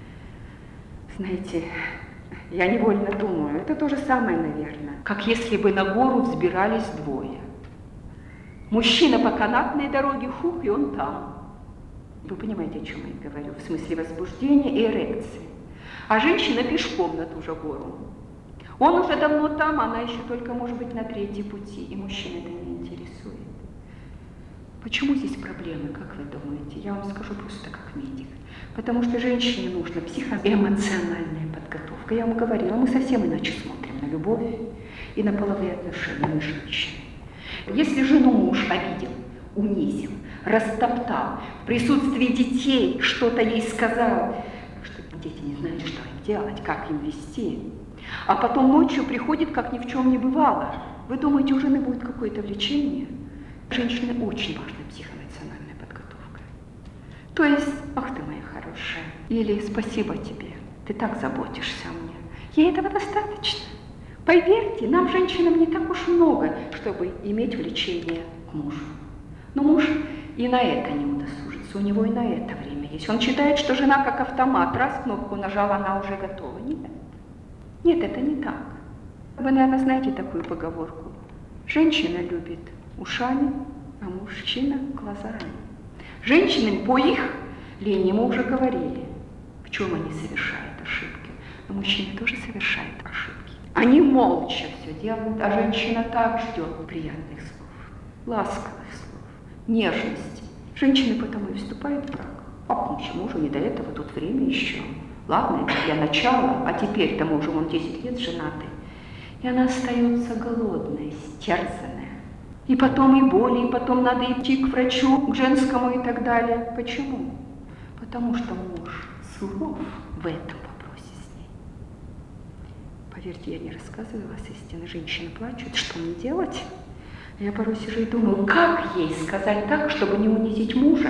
Знаете, я невольно думаю, это то же самое, наверное, как если бы на гору взбирались двое. Мужчина по канатной дороге, хух, и он там. Вы понимаете, о чем я говорю, в смысле возбуждения и эрекции. А женщина пешком на ту же гору. Он уже давно там, она еще только, может быть, на третьей пути, и мужчина это не интересует. Почему здесь проблемы, как вы думаете? Я вам скажу просто как медик. Потому что женщине нужна психоэмоциональная подготовка. Я вам говорила, мы совсем иначе смотрим на любовь и на половые отношения, мы женщины. Если жену муж обидел, унизил, растоптал, в присутствии детей что-то ей сказал, что дети не знают, что им делать, как им вести, а потом ночью приходит, как ни в чем не бывало. Вы думаете, у жены будет какое-то влечение? Женщине очень важна психоэмоциональная подготовка. То есть, ах ты моя хорошая, или спасибо тебе, ты так заботишься о мне. Ей этого достаточно. Поверьте, нам, женщинам, не так уж много, чтобы иметь влечение к мужу. Но муж и на это не удосужится, у него и на это время есть. Он считает, что жена как автомат, раз кнопку нажала, она уже готова. Нет, нет, это не так. Вы, наверное, знаете такую поговорку. Женщина любит ушами, а мужчина глазами. Женщинам по их линии мы уже говорили, в чем они совершают ошибки. Но мужчины тоже совершают ошибки. Они молча все делают, а женщина так ждет приятных слов, ласковых слов, нежности. Женщины потому и вступают в брак. А мужу не до этого, тут время еще. Ладно, это для начала, а теперь-то мы уже вон десять лет женаты. И она остается голодная, стерзанная. И потом и боли, и потом надо идти к врачу, к женскому и так далее. Почему? Потому что муж суров в этом вопросе с ней. Поверьте, я не рассказываю вас истины. Женщины плачут, что мне делать? Я порой сижу и думаю, как ей сказать так, чтобы не унизить мужа,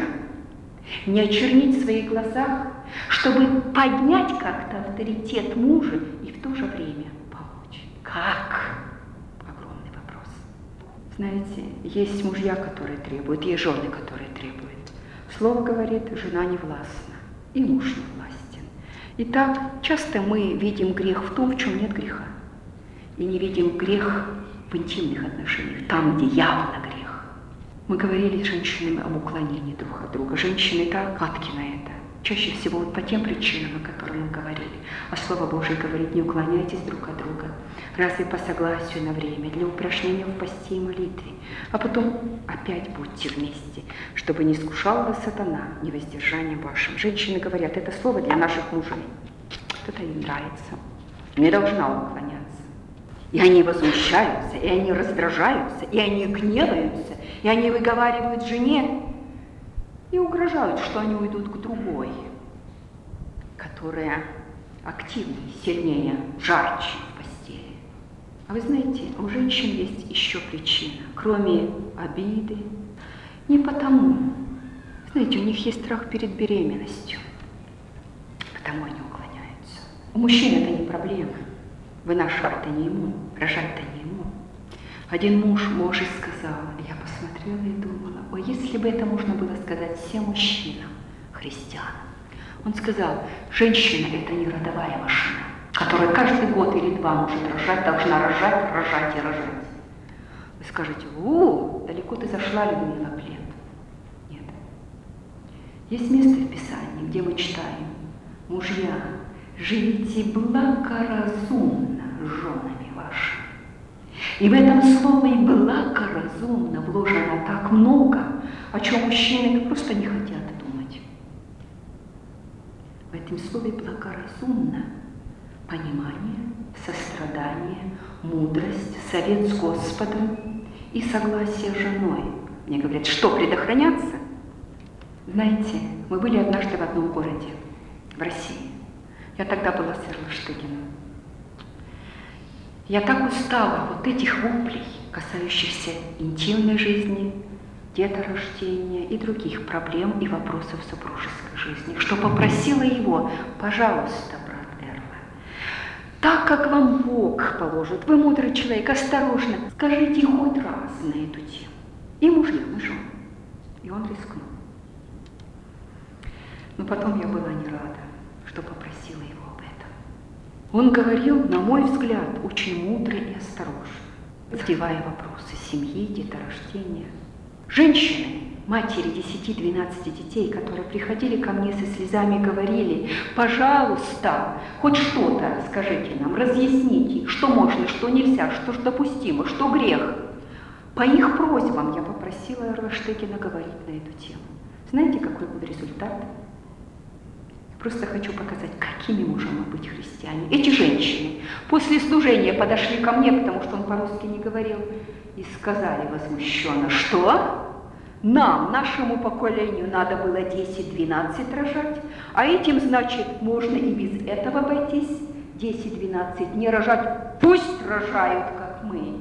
не очернить в своих глазах, чтобы поднять как-то авторитет мужа и в то же время помочь. Как? Огромный вопрос. Знаете, есть мужья, которые требуют, есть жены, которые требуют. Слово говорит, жена не властна, и муж не властен. Итак, часто мы видим грех в том, в чем нет греха. И не видим грех в интимных отношениях, там, где явно грех. Мы говорили с женщинами об уклонении друг от друга. Женщины так гадки на это. Чаще всего вот по тем причинам, о которых мы говорили. А Слово Божие говорит, не уклоняйтесь друг от друга. Разве по согласию на время, для упражнения в посте и молитве. А потом опять будьте вместе, чтобы не искушал вас сатана невоздержанием вашим. Женщины говорят, это слово для наших мужей. Кто-то им нравится. Не должна уклоняться. И они возмущаются, и они раздражаются, и они гневаются, и они выговаривают жене и угрожают, что они уйдут к другой, которая активнее, сильнее, жарче в постели. А вы знаете, у женщин есть еще причина, кроме обиды, не потому. Знаете, у них есть страх перед беременностью, потому они уклоняются. У мужчин это не проблема. Вынашивать-то не ему, рожать-то не ему. Один муж муже сказал, я посмотрела и думала, ой, если бы это можно было сказать всем мужчинам, христианам. Он сказал, женщина – это не родовая машина, которая каждый год или два может рожать, должна рожать, рожать и рожать. Вы скажете, о, далеко ты зашла, Людмила, плед. Нет. Есть место в Писании, где мы читаем, мужья, живите благоразумно с женами вашими. И в этом слове «благоразумно» вложено так много, о чем мужчины просто не хотят думать. В этом слове «благоразумно» понимание, сострадание, мудрость, совет с Господом и согласие с женой. Мне говорят, что предохраняться? Знаете, мы были однажды в одном городе, в России. Я тогда была с Эрлштыгеном. Я так устала от этих воплей, касающихся интимной жизни, деторождения и других проблем и вопросов супружеской жизни, что попросила его, пожалуйста, брат Эрла, так как вам Бог положит, вы мудрый человек, осторожно, скажите хоть раз на эту тему. И мужьям, и женам. И он рискнул. Но потом я была не рада, что попросила его об этом. Он говорил, на мой взгляд, очень мудро и осторожно, задевая вопросы семьи, деторождения. Женщины, матери десяти-двенадцати детей, которые приходили ко мне со слезами, говорили, пожалуйста, хоть что-то скажите нам, разъясните, что можно, что нельзя, что ж допустимо, что грех. По их просьбам я попросила Эрлштыгена говорить на эту тему. Знаете, какой был результат? Просто хочу показать, какими можем мы быть христиане. Эти женщины после служения подошли ко мне, потому что он по-русски не говорил, и сказали возмущенно, что нам, нашему поколению, надо было десять-двенадцать рожать, а этим, значит, можно и без этого обойтись, десять-двенадцать не рожать, пусть рожают, как мы.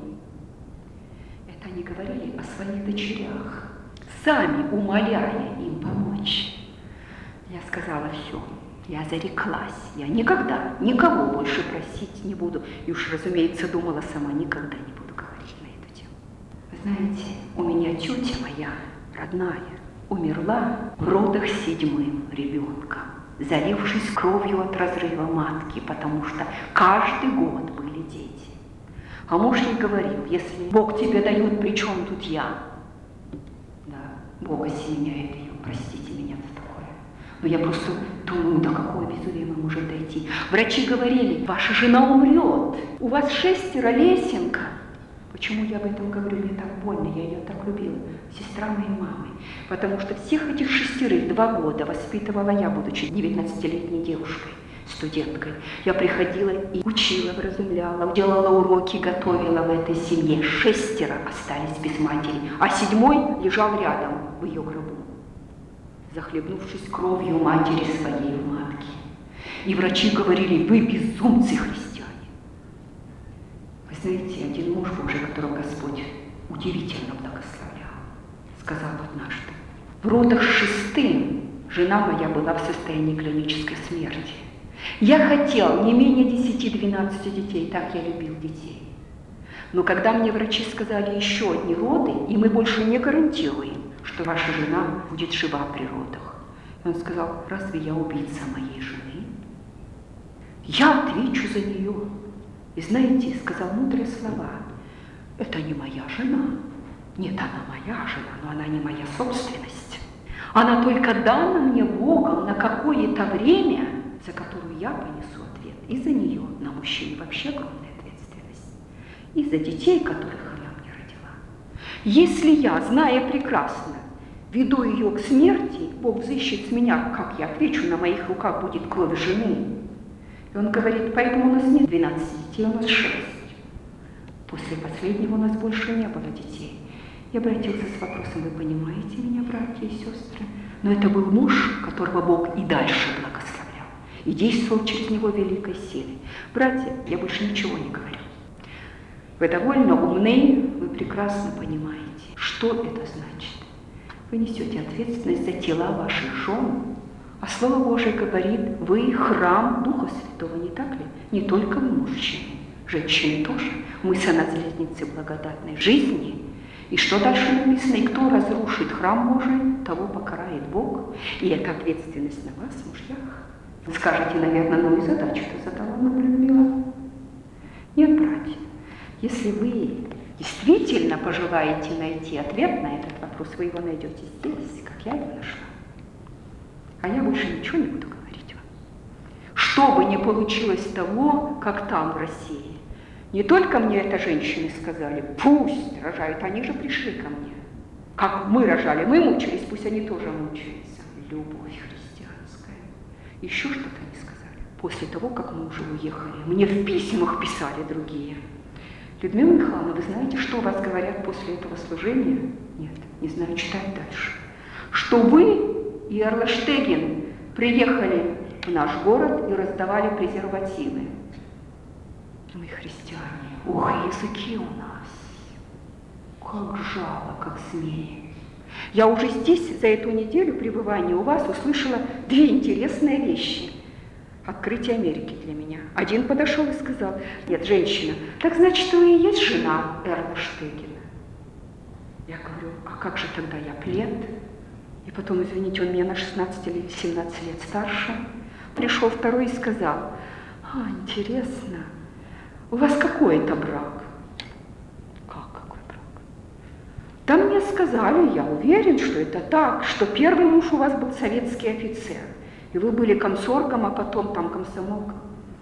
Это они говорили о своих дочерях, сами умоляя им помочь. Я сказала, все, я зареклась, я никогда никого больше просить не буду. И уж, разумеется, думала сама, никогда не буду говорить на эту тему. Вы знаете, у меня тетя моя, родная, умерла в родах седьмым ребенком, залившись кровью от разрыва матки, потому что каждый год были дети. А муж ей говорил, если Бог тебе дает, при чем тут я? Да, Бог осеняет ее, простите меня за такое. Но я просто думаю, до какого безумия мы можем дойти. Врачи говорили, ваша жена умрет, у вас шестеро, лесенка. Почему я об этом говорю? Мне так больно, я ее так любила, сестра моей мамы. Потому что всех этих шестерых два года воспитывала я, будучи девятнадцатилетней девушкой, студенткой. Я приходила и учила, вразумляла, делала уроки, готовила в этой семье. Шестеро остались без матери, а седьмой лежал рядом в ее гробу, захлебнувшись кровью матери своей в матке. И врачи говорили, вы безумцы христиане. Вы знаете, один муж Божий, которого Господь удивительно благословлял, сказал однажды, в родах шестым жена моя была в состоянии клинической смерти. Я хотел не менее десяти-двенадцати детей, так я любил детей. Но когда мне врачи сказали еще одни роды, и мы больше не гарантируем, что ваша жена будет жива при родах. И он сказал, разве я убийца моей жены? Я отвечу за нее. И знаете, сказал мудрые слова, это не моя жена. Нет, она моя жена, но она не моя собственность. Она только дана мне Богом на какое-то время, за которую я понесу ответ. И за нее на мужчине вообще огромная ответственность. И за детей, которых она мне родила. Если я, зная прекрасно, веду ее к смерти, Бог взыщет с меня, как я отвечу, на моих руках будет кровь жены. И он говорит, поэтому у нас нет двенадцати детей, у нас шесть. После последнего у нас больше не было детей. Я обратился с вопросом: вы понимаете меня, братья и сестры? Но это был муж, которого Бог и дальше благословлял, и действовал через него великой силой. Братья, я больше ничего не говорю. Вы довольно умны, вы прекрасно понимаете, что это значит. Вы несете ответственность за тела ваших жен, а Слово Божие говорит: вы храм Духа Святого, не так ли? Не только мужчины, женщины тоже. Мы сонаследницы благодатной жизни. И что дальше написано? И кто разрушит храм Божий, того покарает Бог. И это ответственность на вас, мужьях. Вы скажете, наверное, ну и задачу-то задала нам Людмила. Нет, братья, если вы действительно пожелаете найти ответ на этот вопрос, вы его найдете здесь, как я его нашла. А я больше ничего не буду говорить вам. Что бы ни получилось того, как там в России. Не только мне это женщины сказали: пусть рожают, они же пришли ко мне. Как мы рожали, мы мучились, пусть они тоже мучаются. Любовь христианская. Еще что-то не сказали. После того, как мы уже уехали, мне в письмах писали другие: Людмила Михайловна, вы знаете, что у вас говорят после этого служения? Нет, не знаю, читать дальше. Что вы и Эрлштеген приехали в наш город и раздавали презервативы. Мы христиане, ох, языки у нас, как жало, как змеи. Я уже здесь за эту неделю пребывания у вас услышала две интересные вещи. Открытие Америки для меня. Один подошел и сказал: нет, женщина, так значит, вы и есть жена Эрлштегена. Я говорю: а как же тогда я плед? И потом, извините, он меня на шестнадцать или семнадцать лет старше. Пришел второй и сказал: а, интересно, у вас какой это брак? Как какой брак? Да мне сказали, я уверен, что это так, что первый муж у вас был советский офицер, и вы были комсоргом, а потом там комсомолком.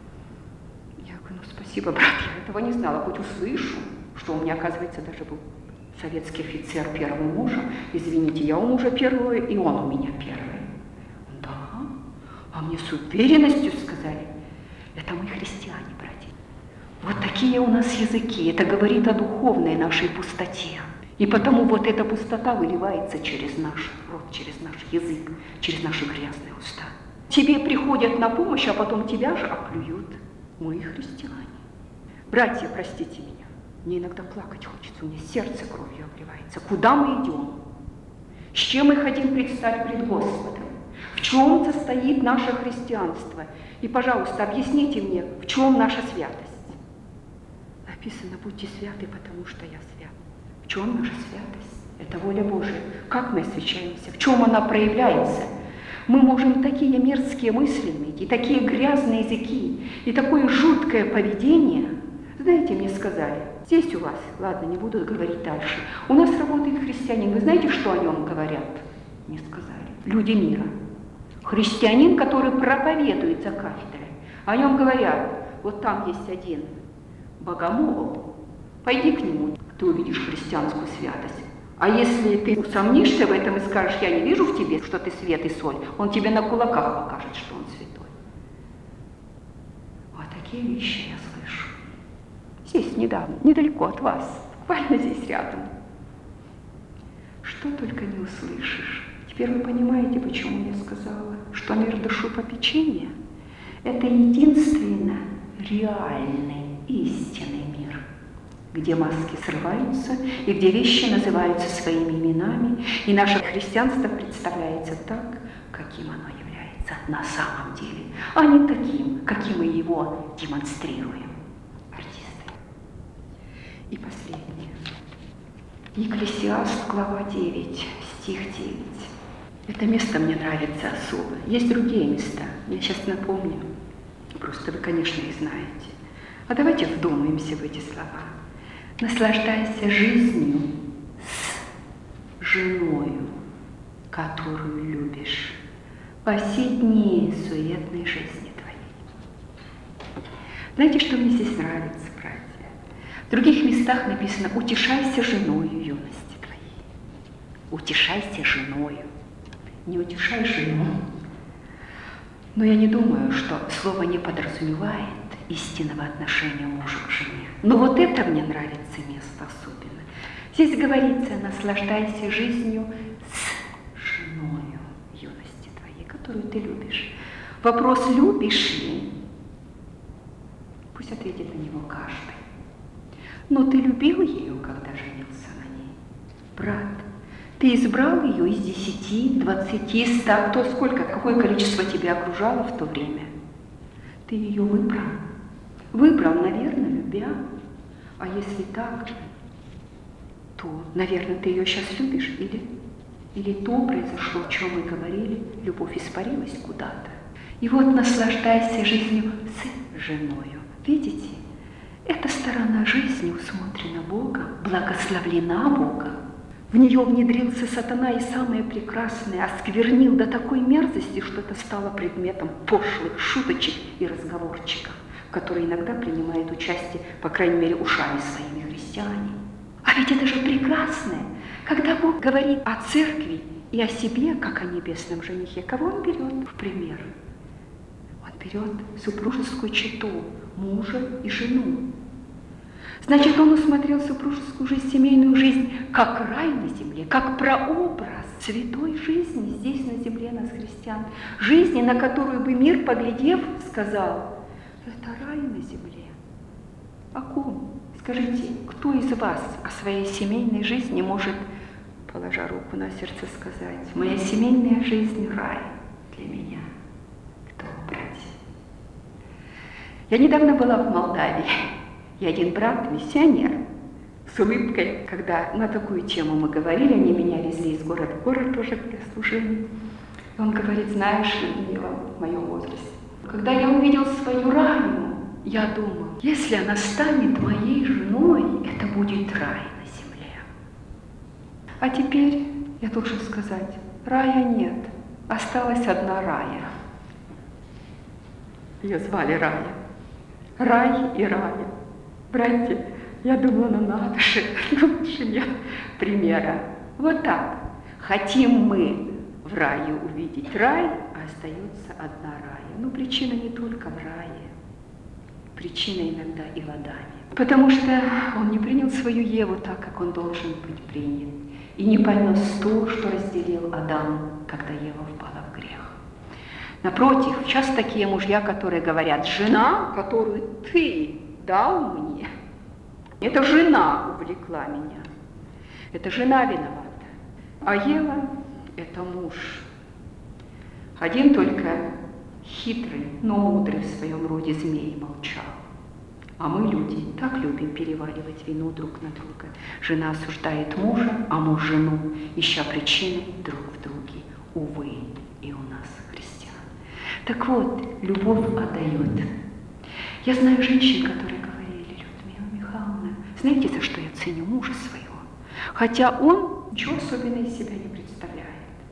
Я говорю: ну спасибо, брат, я этого не знала, хоть услышу, что у меня, оказывается, даже был советский офицер первого мужа. Извините, я у мужа первого, и он у меня первый. Да, а мне с уверенностью сказали: это мы христиане, братья. Вот такие у нас языки, это говорит о духовной нашей пустоте. И потому вот эта пустота выливается через наш рот, через наш язык, через наши грязные уста. Тебе приходят на помощь, а потом тебя же оплюют. Мы христиане. Братья, простите меня, мне иногда плакать хочется, у меня сердце кровью обливается. Куда мы идем? С чем мы хотим предстать пред Господом? В чем состоит наше христианство? И, пожалуйста, объясните мне, в чем наша святость? Написано: будьте святы, потому что я свят. В чем наша святость? Это воля Божия. Как мы освящаемся? В чем она проявляется? Мы можем такие мерзкие мысли иметь, и такие грязные языки, и такое жуткое поведение. Знаете, мне сказали, здесь у вас, ладно, не буду говорить дальше, у нас работает христианин. Вы знаете, что о нем говорят? Не сказали. Люди мира. Христианин, который проповедует за кафедрой. О нем говорят: вот там есть один богомол, пойди к нему, ты увидишь христианскую святость. А если ты усомнишься в этом и скажешь: я не вижу в тебе, что ты свет и соль, он тебе на кулаках покажет, что он святой. Вот такие вещи я слышу. Здесь недавно, недалеко от вас, буквально здесь рядом. Что только не услышишь. Теперь вы понимаете, почему я сказала, что мир душепопечения – это единственно реальный, истинный мир, где маски срываются и где вещи называются своими именами, и наше христианство представляется так, каким оно является на самом деле, а не таким, каким мы его демонстрируем. Артисты. И последнее. Екклесиаст, глава девять, стих девять. Это место мне нравится особо. Есть другие места, я сейчас напомню. Просто вы, конечно, их знаете. А давайте вдумаемся в эти слова. Наслаждайся жизнью с женою, которую любишь, по все дни суетной жизни твоей. Знаете, что мне здесь нравится, братья? В других местах написано: утешайся женою юности твоей. Утешайся женою. Не утешай жену. Но я не думаю, что слово не подразумевает истинного отношения мужа к жене. Но вот это мне нравится место особенно. Здесь говорится: наслаждайся жизнью с женою юности твоей, которую ты любишь. Вопрос, любишь ли? Пусть ответит на него каждый. Но ты любил ее, когда женился на ней? Брат, ты избрал ее из десяти, двадцати, ста, кто сколько, какое количество тебя окружало в то время? Ты ее выбрал. Выбрал, наверное, любя. А если так, то, наверное, ты ее сейчас любишь, или, или то произошло, о чем мы говорили, любовь испарилась куда-то. И вот наслаждайся жизнью с женою. Видите, эта сторона жизни усмотрена Богом, благословлена Богом. В нее внедрился сатана и самое прекрасное осквернил до такой мерзости, что это стало предметом пошлых шуточек и разговорчиков, в которые иногда принимают участие, по крайней мере, ушами своими христиане. А ведь это же прекрасное, когда Бог говорит о церкви и о себе, как о небесном женихе. Кого Он берет в пример? Он берет супружескую чету, мужа и жену. Значит, он усмотрел супружескую жизнь, семейную жизнь, как рай на земле, как прообраз святой жизни здесь на земле нас, христиан. Жизни, на которую бы мир, поглядев, сказал: это рай на земле. О ком? Скажите, кто из вас о своей семейной жизни может, положа руку на сердце, сказать: моя семейная жизнь – рай для меня? Кто, братья? Я недавно была в Молдавии. И один брат, миссионер, с улыбкой, когда на такую тему мы говорили, они меня везли из города в город тоже для служения. И он говорит: знаешь, Людмила, в моем возрасте, когда я увидел свою Раю, я думал, если она станет моей женой, это будет рай на земле. А теперь я должен сказать: рая нет, осталась одна Рая. Ее звали Рая. Рай и Рая. Братья, я думала, ну надо же, лучше нет примера. Вот так. Хотим мы в раю увидеть рай, а остается одна Рая. Но причина не только в рае. Причина иногда и в Адаме. Потому что он не принял свою Еву так, как он должен быть принят. И не понес то, что разделил Адам, когда Ева впала в грех. Напротив, часто такие мужья, которые говорят: жена, которую ты дал мне, это жена увлекла меня, это жена виновата, а Ева – это муж. Один только хитрый, но мудрый в своем роде змей молчал. А мы, люди, так любим переваливать вину друг на друга. Жена осуждает мужа, а муж жену, ища причины друг в друге. Увы, и у нас, христиан. Так вот, любовь отдает. Я знаю женщин, которые говорили: Людмила Михайловна, знаете, за что я ценю мужа своего? Хотя он ничего особенного из себя не представляет.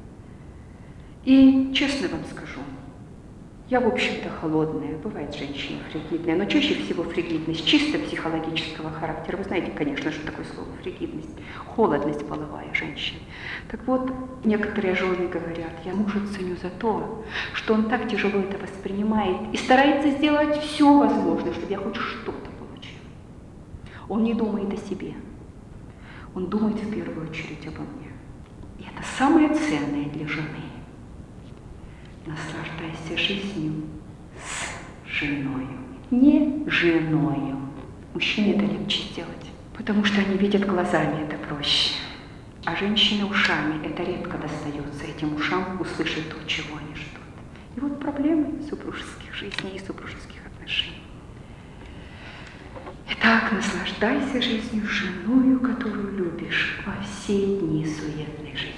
И честно вам скажу, я, в общем-то, холодная, бывает женщина фригидная, но чаще всего фригидность чисто психологического характера. Вы знаете, конечно, что такое слово фригидность, холодность половая женщины. Так вот, некоторые жены говорят: я мужа ценю за то, что он так тяжело это воспринимает и старается сделать все возможное, чтобы я хоть что-то получила. Он не думает о себе, он думает в первую очередь обо мне. И это самое ценное для жены. Наслаждайся жизнью с женою, не женою. Мужчине это легче сделать, потому что они видят глазами, это проще. А женщины ушами, это редко достается этим ушам услышать то, чего они ждут. И вот проблемы супружеских жизней и супружеских отношений. Итак, наслаждайся жизнью с женою, которую любишь, во все дни суетной жизни.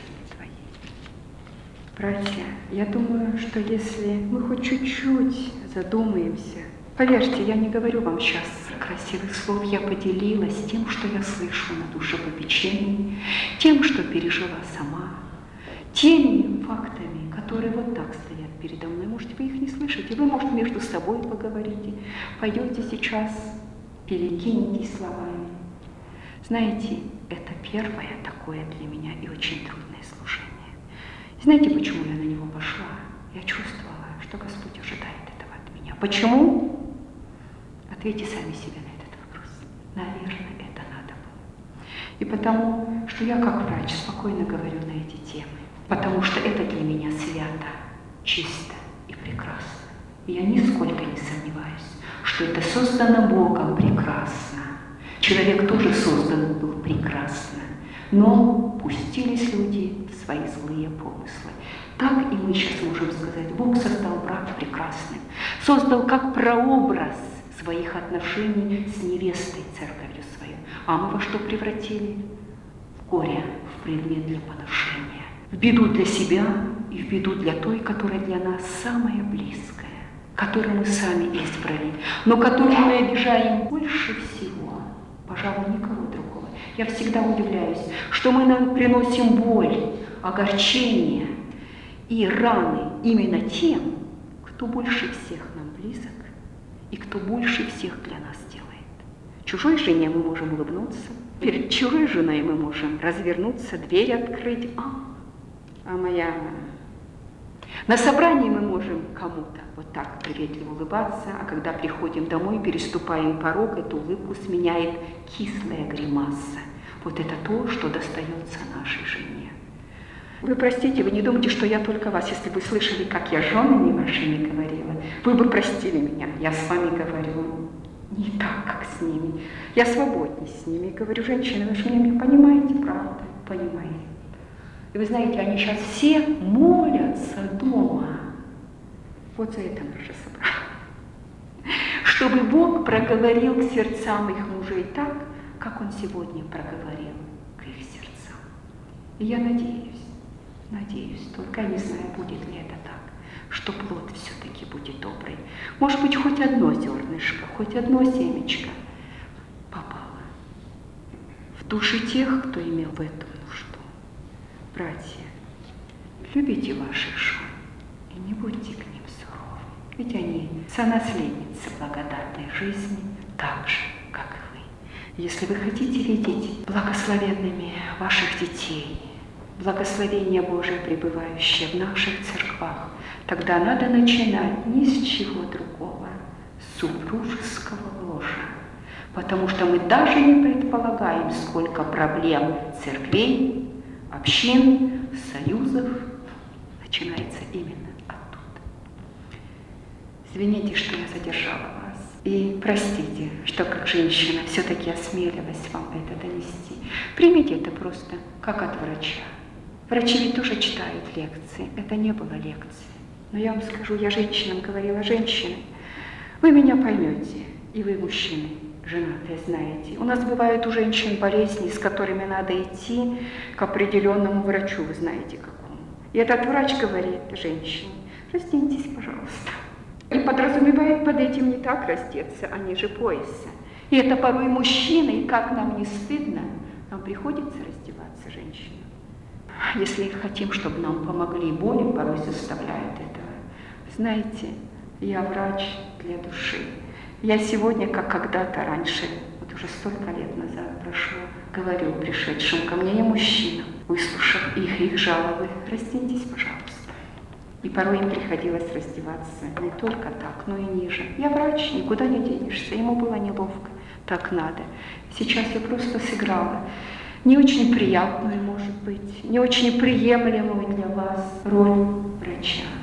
Братья, я думаю, что если мы хоть чуть-чуть задумаемся, поверьте, я не говорю вам сейчас красивых слов, я поделилась тем, что я слышу на душепопечении, тем, что пережила сама, теми фактами, которые вот так стоят передо мной. Может, вы их не слышите, вы, может, между собой поговорите, пойдете сейчас, перекинетесь словами. Знаете, это первое такое для меня и очень трудное служение. Знаете, почему я на него пошла? Я чувствовала, что Господь ожидает этого от меня. Почему? Ответьте сами себе на этот вопрос. Наверное, это надо было. И потому, что я как врач спокойно говорю на эти темы, потому что это для меня свято, чисто и прекрасно. И я нисколько не сомневаюсь, что это создано Богом прекрасно. Человек тоже создан был прекрасно, но пустились люди в свои злые помыслы. Так и мы сейчас можем сказать, Бог создал брак прекрасным, создал как прообраз своих отношений с невестой, церковью своей. А мы во что превратили? В горе, в предмет для поношения, в беду для себя и в беду для той, которая для нас самая близкая, которую мы сами избрали, но которую мы обижаем больше всего, пожалуй, никого другого. Я всегда удивляюсь, что мы нам приносим боль, огорчение и раны именно тем, кто больше всех нам близок и кто больше всех для нас делает. Чужой жене мы можем улыбнуться, перед чужой женой мы можем развернуться, дверь открыть. А, а моя... На собрании мы можем кому-то вот так приветливо улыбаться, а когда приходим домой, переступаем порог, эту улыбку сменяет кислая гримаса. Вот это то, что достается нашей жене. Вы простите, вы не думайте, что я только вас. Если бы слышали, как я с женами вашими говорила, вы бы простили меня. Я с вами говорю не так, как с ними. Я свободнее с ними. Говорю, женщины, вы же меня понимаете, правда? Понимаете. И вы знаете, они сейчас все молятся дома. Вот за это мы же собрали. Чтобы Бог проговорил к сердцам их мужей так, как Он сегодня проговорил к их сердцам. И я надеюсь, надеюсь, только я не знаю, будет ли это так, что плод все-таки будет добрый. Может быть, хоть одно зернышко, хоть одно семечко попало в души тех, кто имел в этом нужду. Братья, любите ваших жен и не будьте к ним суровы, ведь они сонаследницы благодатной жизни так же, как и вы. Если вы хотите видеть благословенными ваших детей, благословение Божие, пребывающее в наших церквах, тогда надо начинать ни с чего другого, с супружеского ложа, потому что мы даже не предполагаем, сколько проблем церквей, общин, союзов начинается именно оттуда. Извините, что я задержала вас. И простите, что как женщина все-таки осмелилась вам это донести. Примите это просто как от врача. Врачи ведь тоже читают лекции. Это не было лекции. Но я вам скажу, я женщинам говорила, женщины, вы меня поймете, и вы, мужчины, женатые, знаете. У нас бывают у женщин болезни, с которыми надо идти к определенному врачу, вы знаете какому. И этот врач говорит женщине, разденьтесь, пожалуйста. И подразумевает под этим не так раздеться, а ниже пояса. И это порой мужчины, и как нам не стыдно, нам приходится раздеваться женщинам. Если хотим, чтобы нам помогли, боли порой заставляют этого. Знаете, я врач для души. Я сегодня, как когда-то раньше, вот уже столько лет назад прошло, говорю пришедшим ко мне и мужчинам, выслушав их, их жалобы, разденьтесь, пожалуйста. И порой им приходилось раздеваться не только так, но и ниже. Я врач, никуда не денешься, ему было неловко, так надо. Сейчас я просто сыграла не очень приятную, может быть, не очень приемлемую для вас роль врача.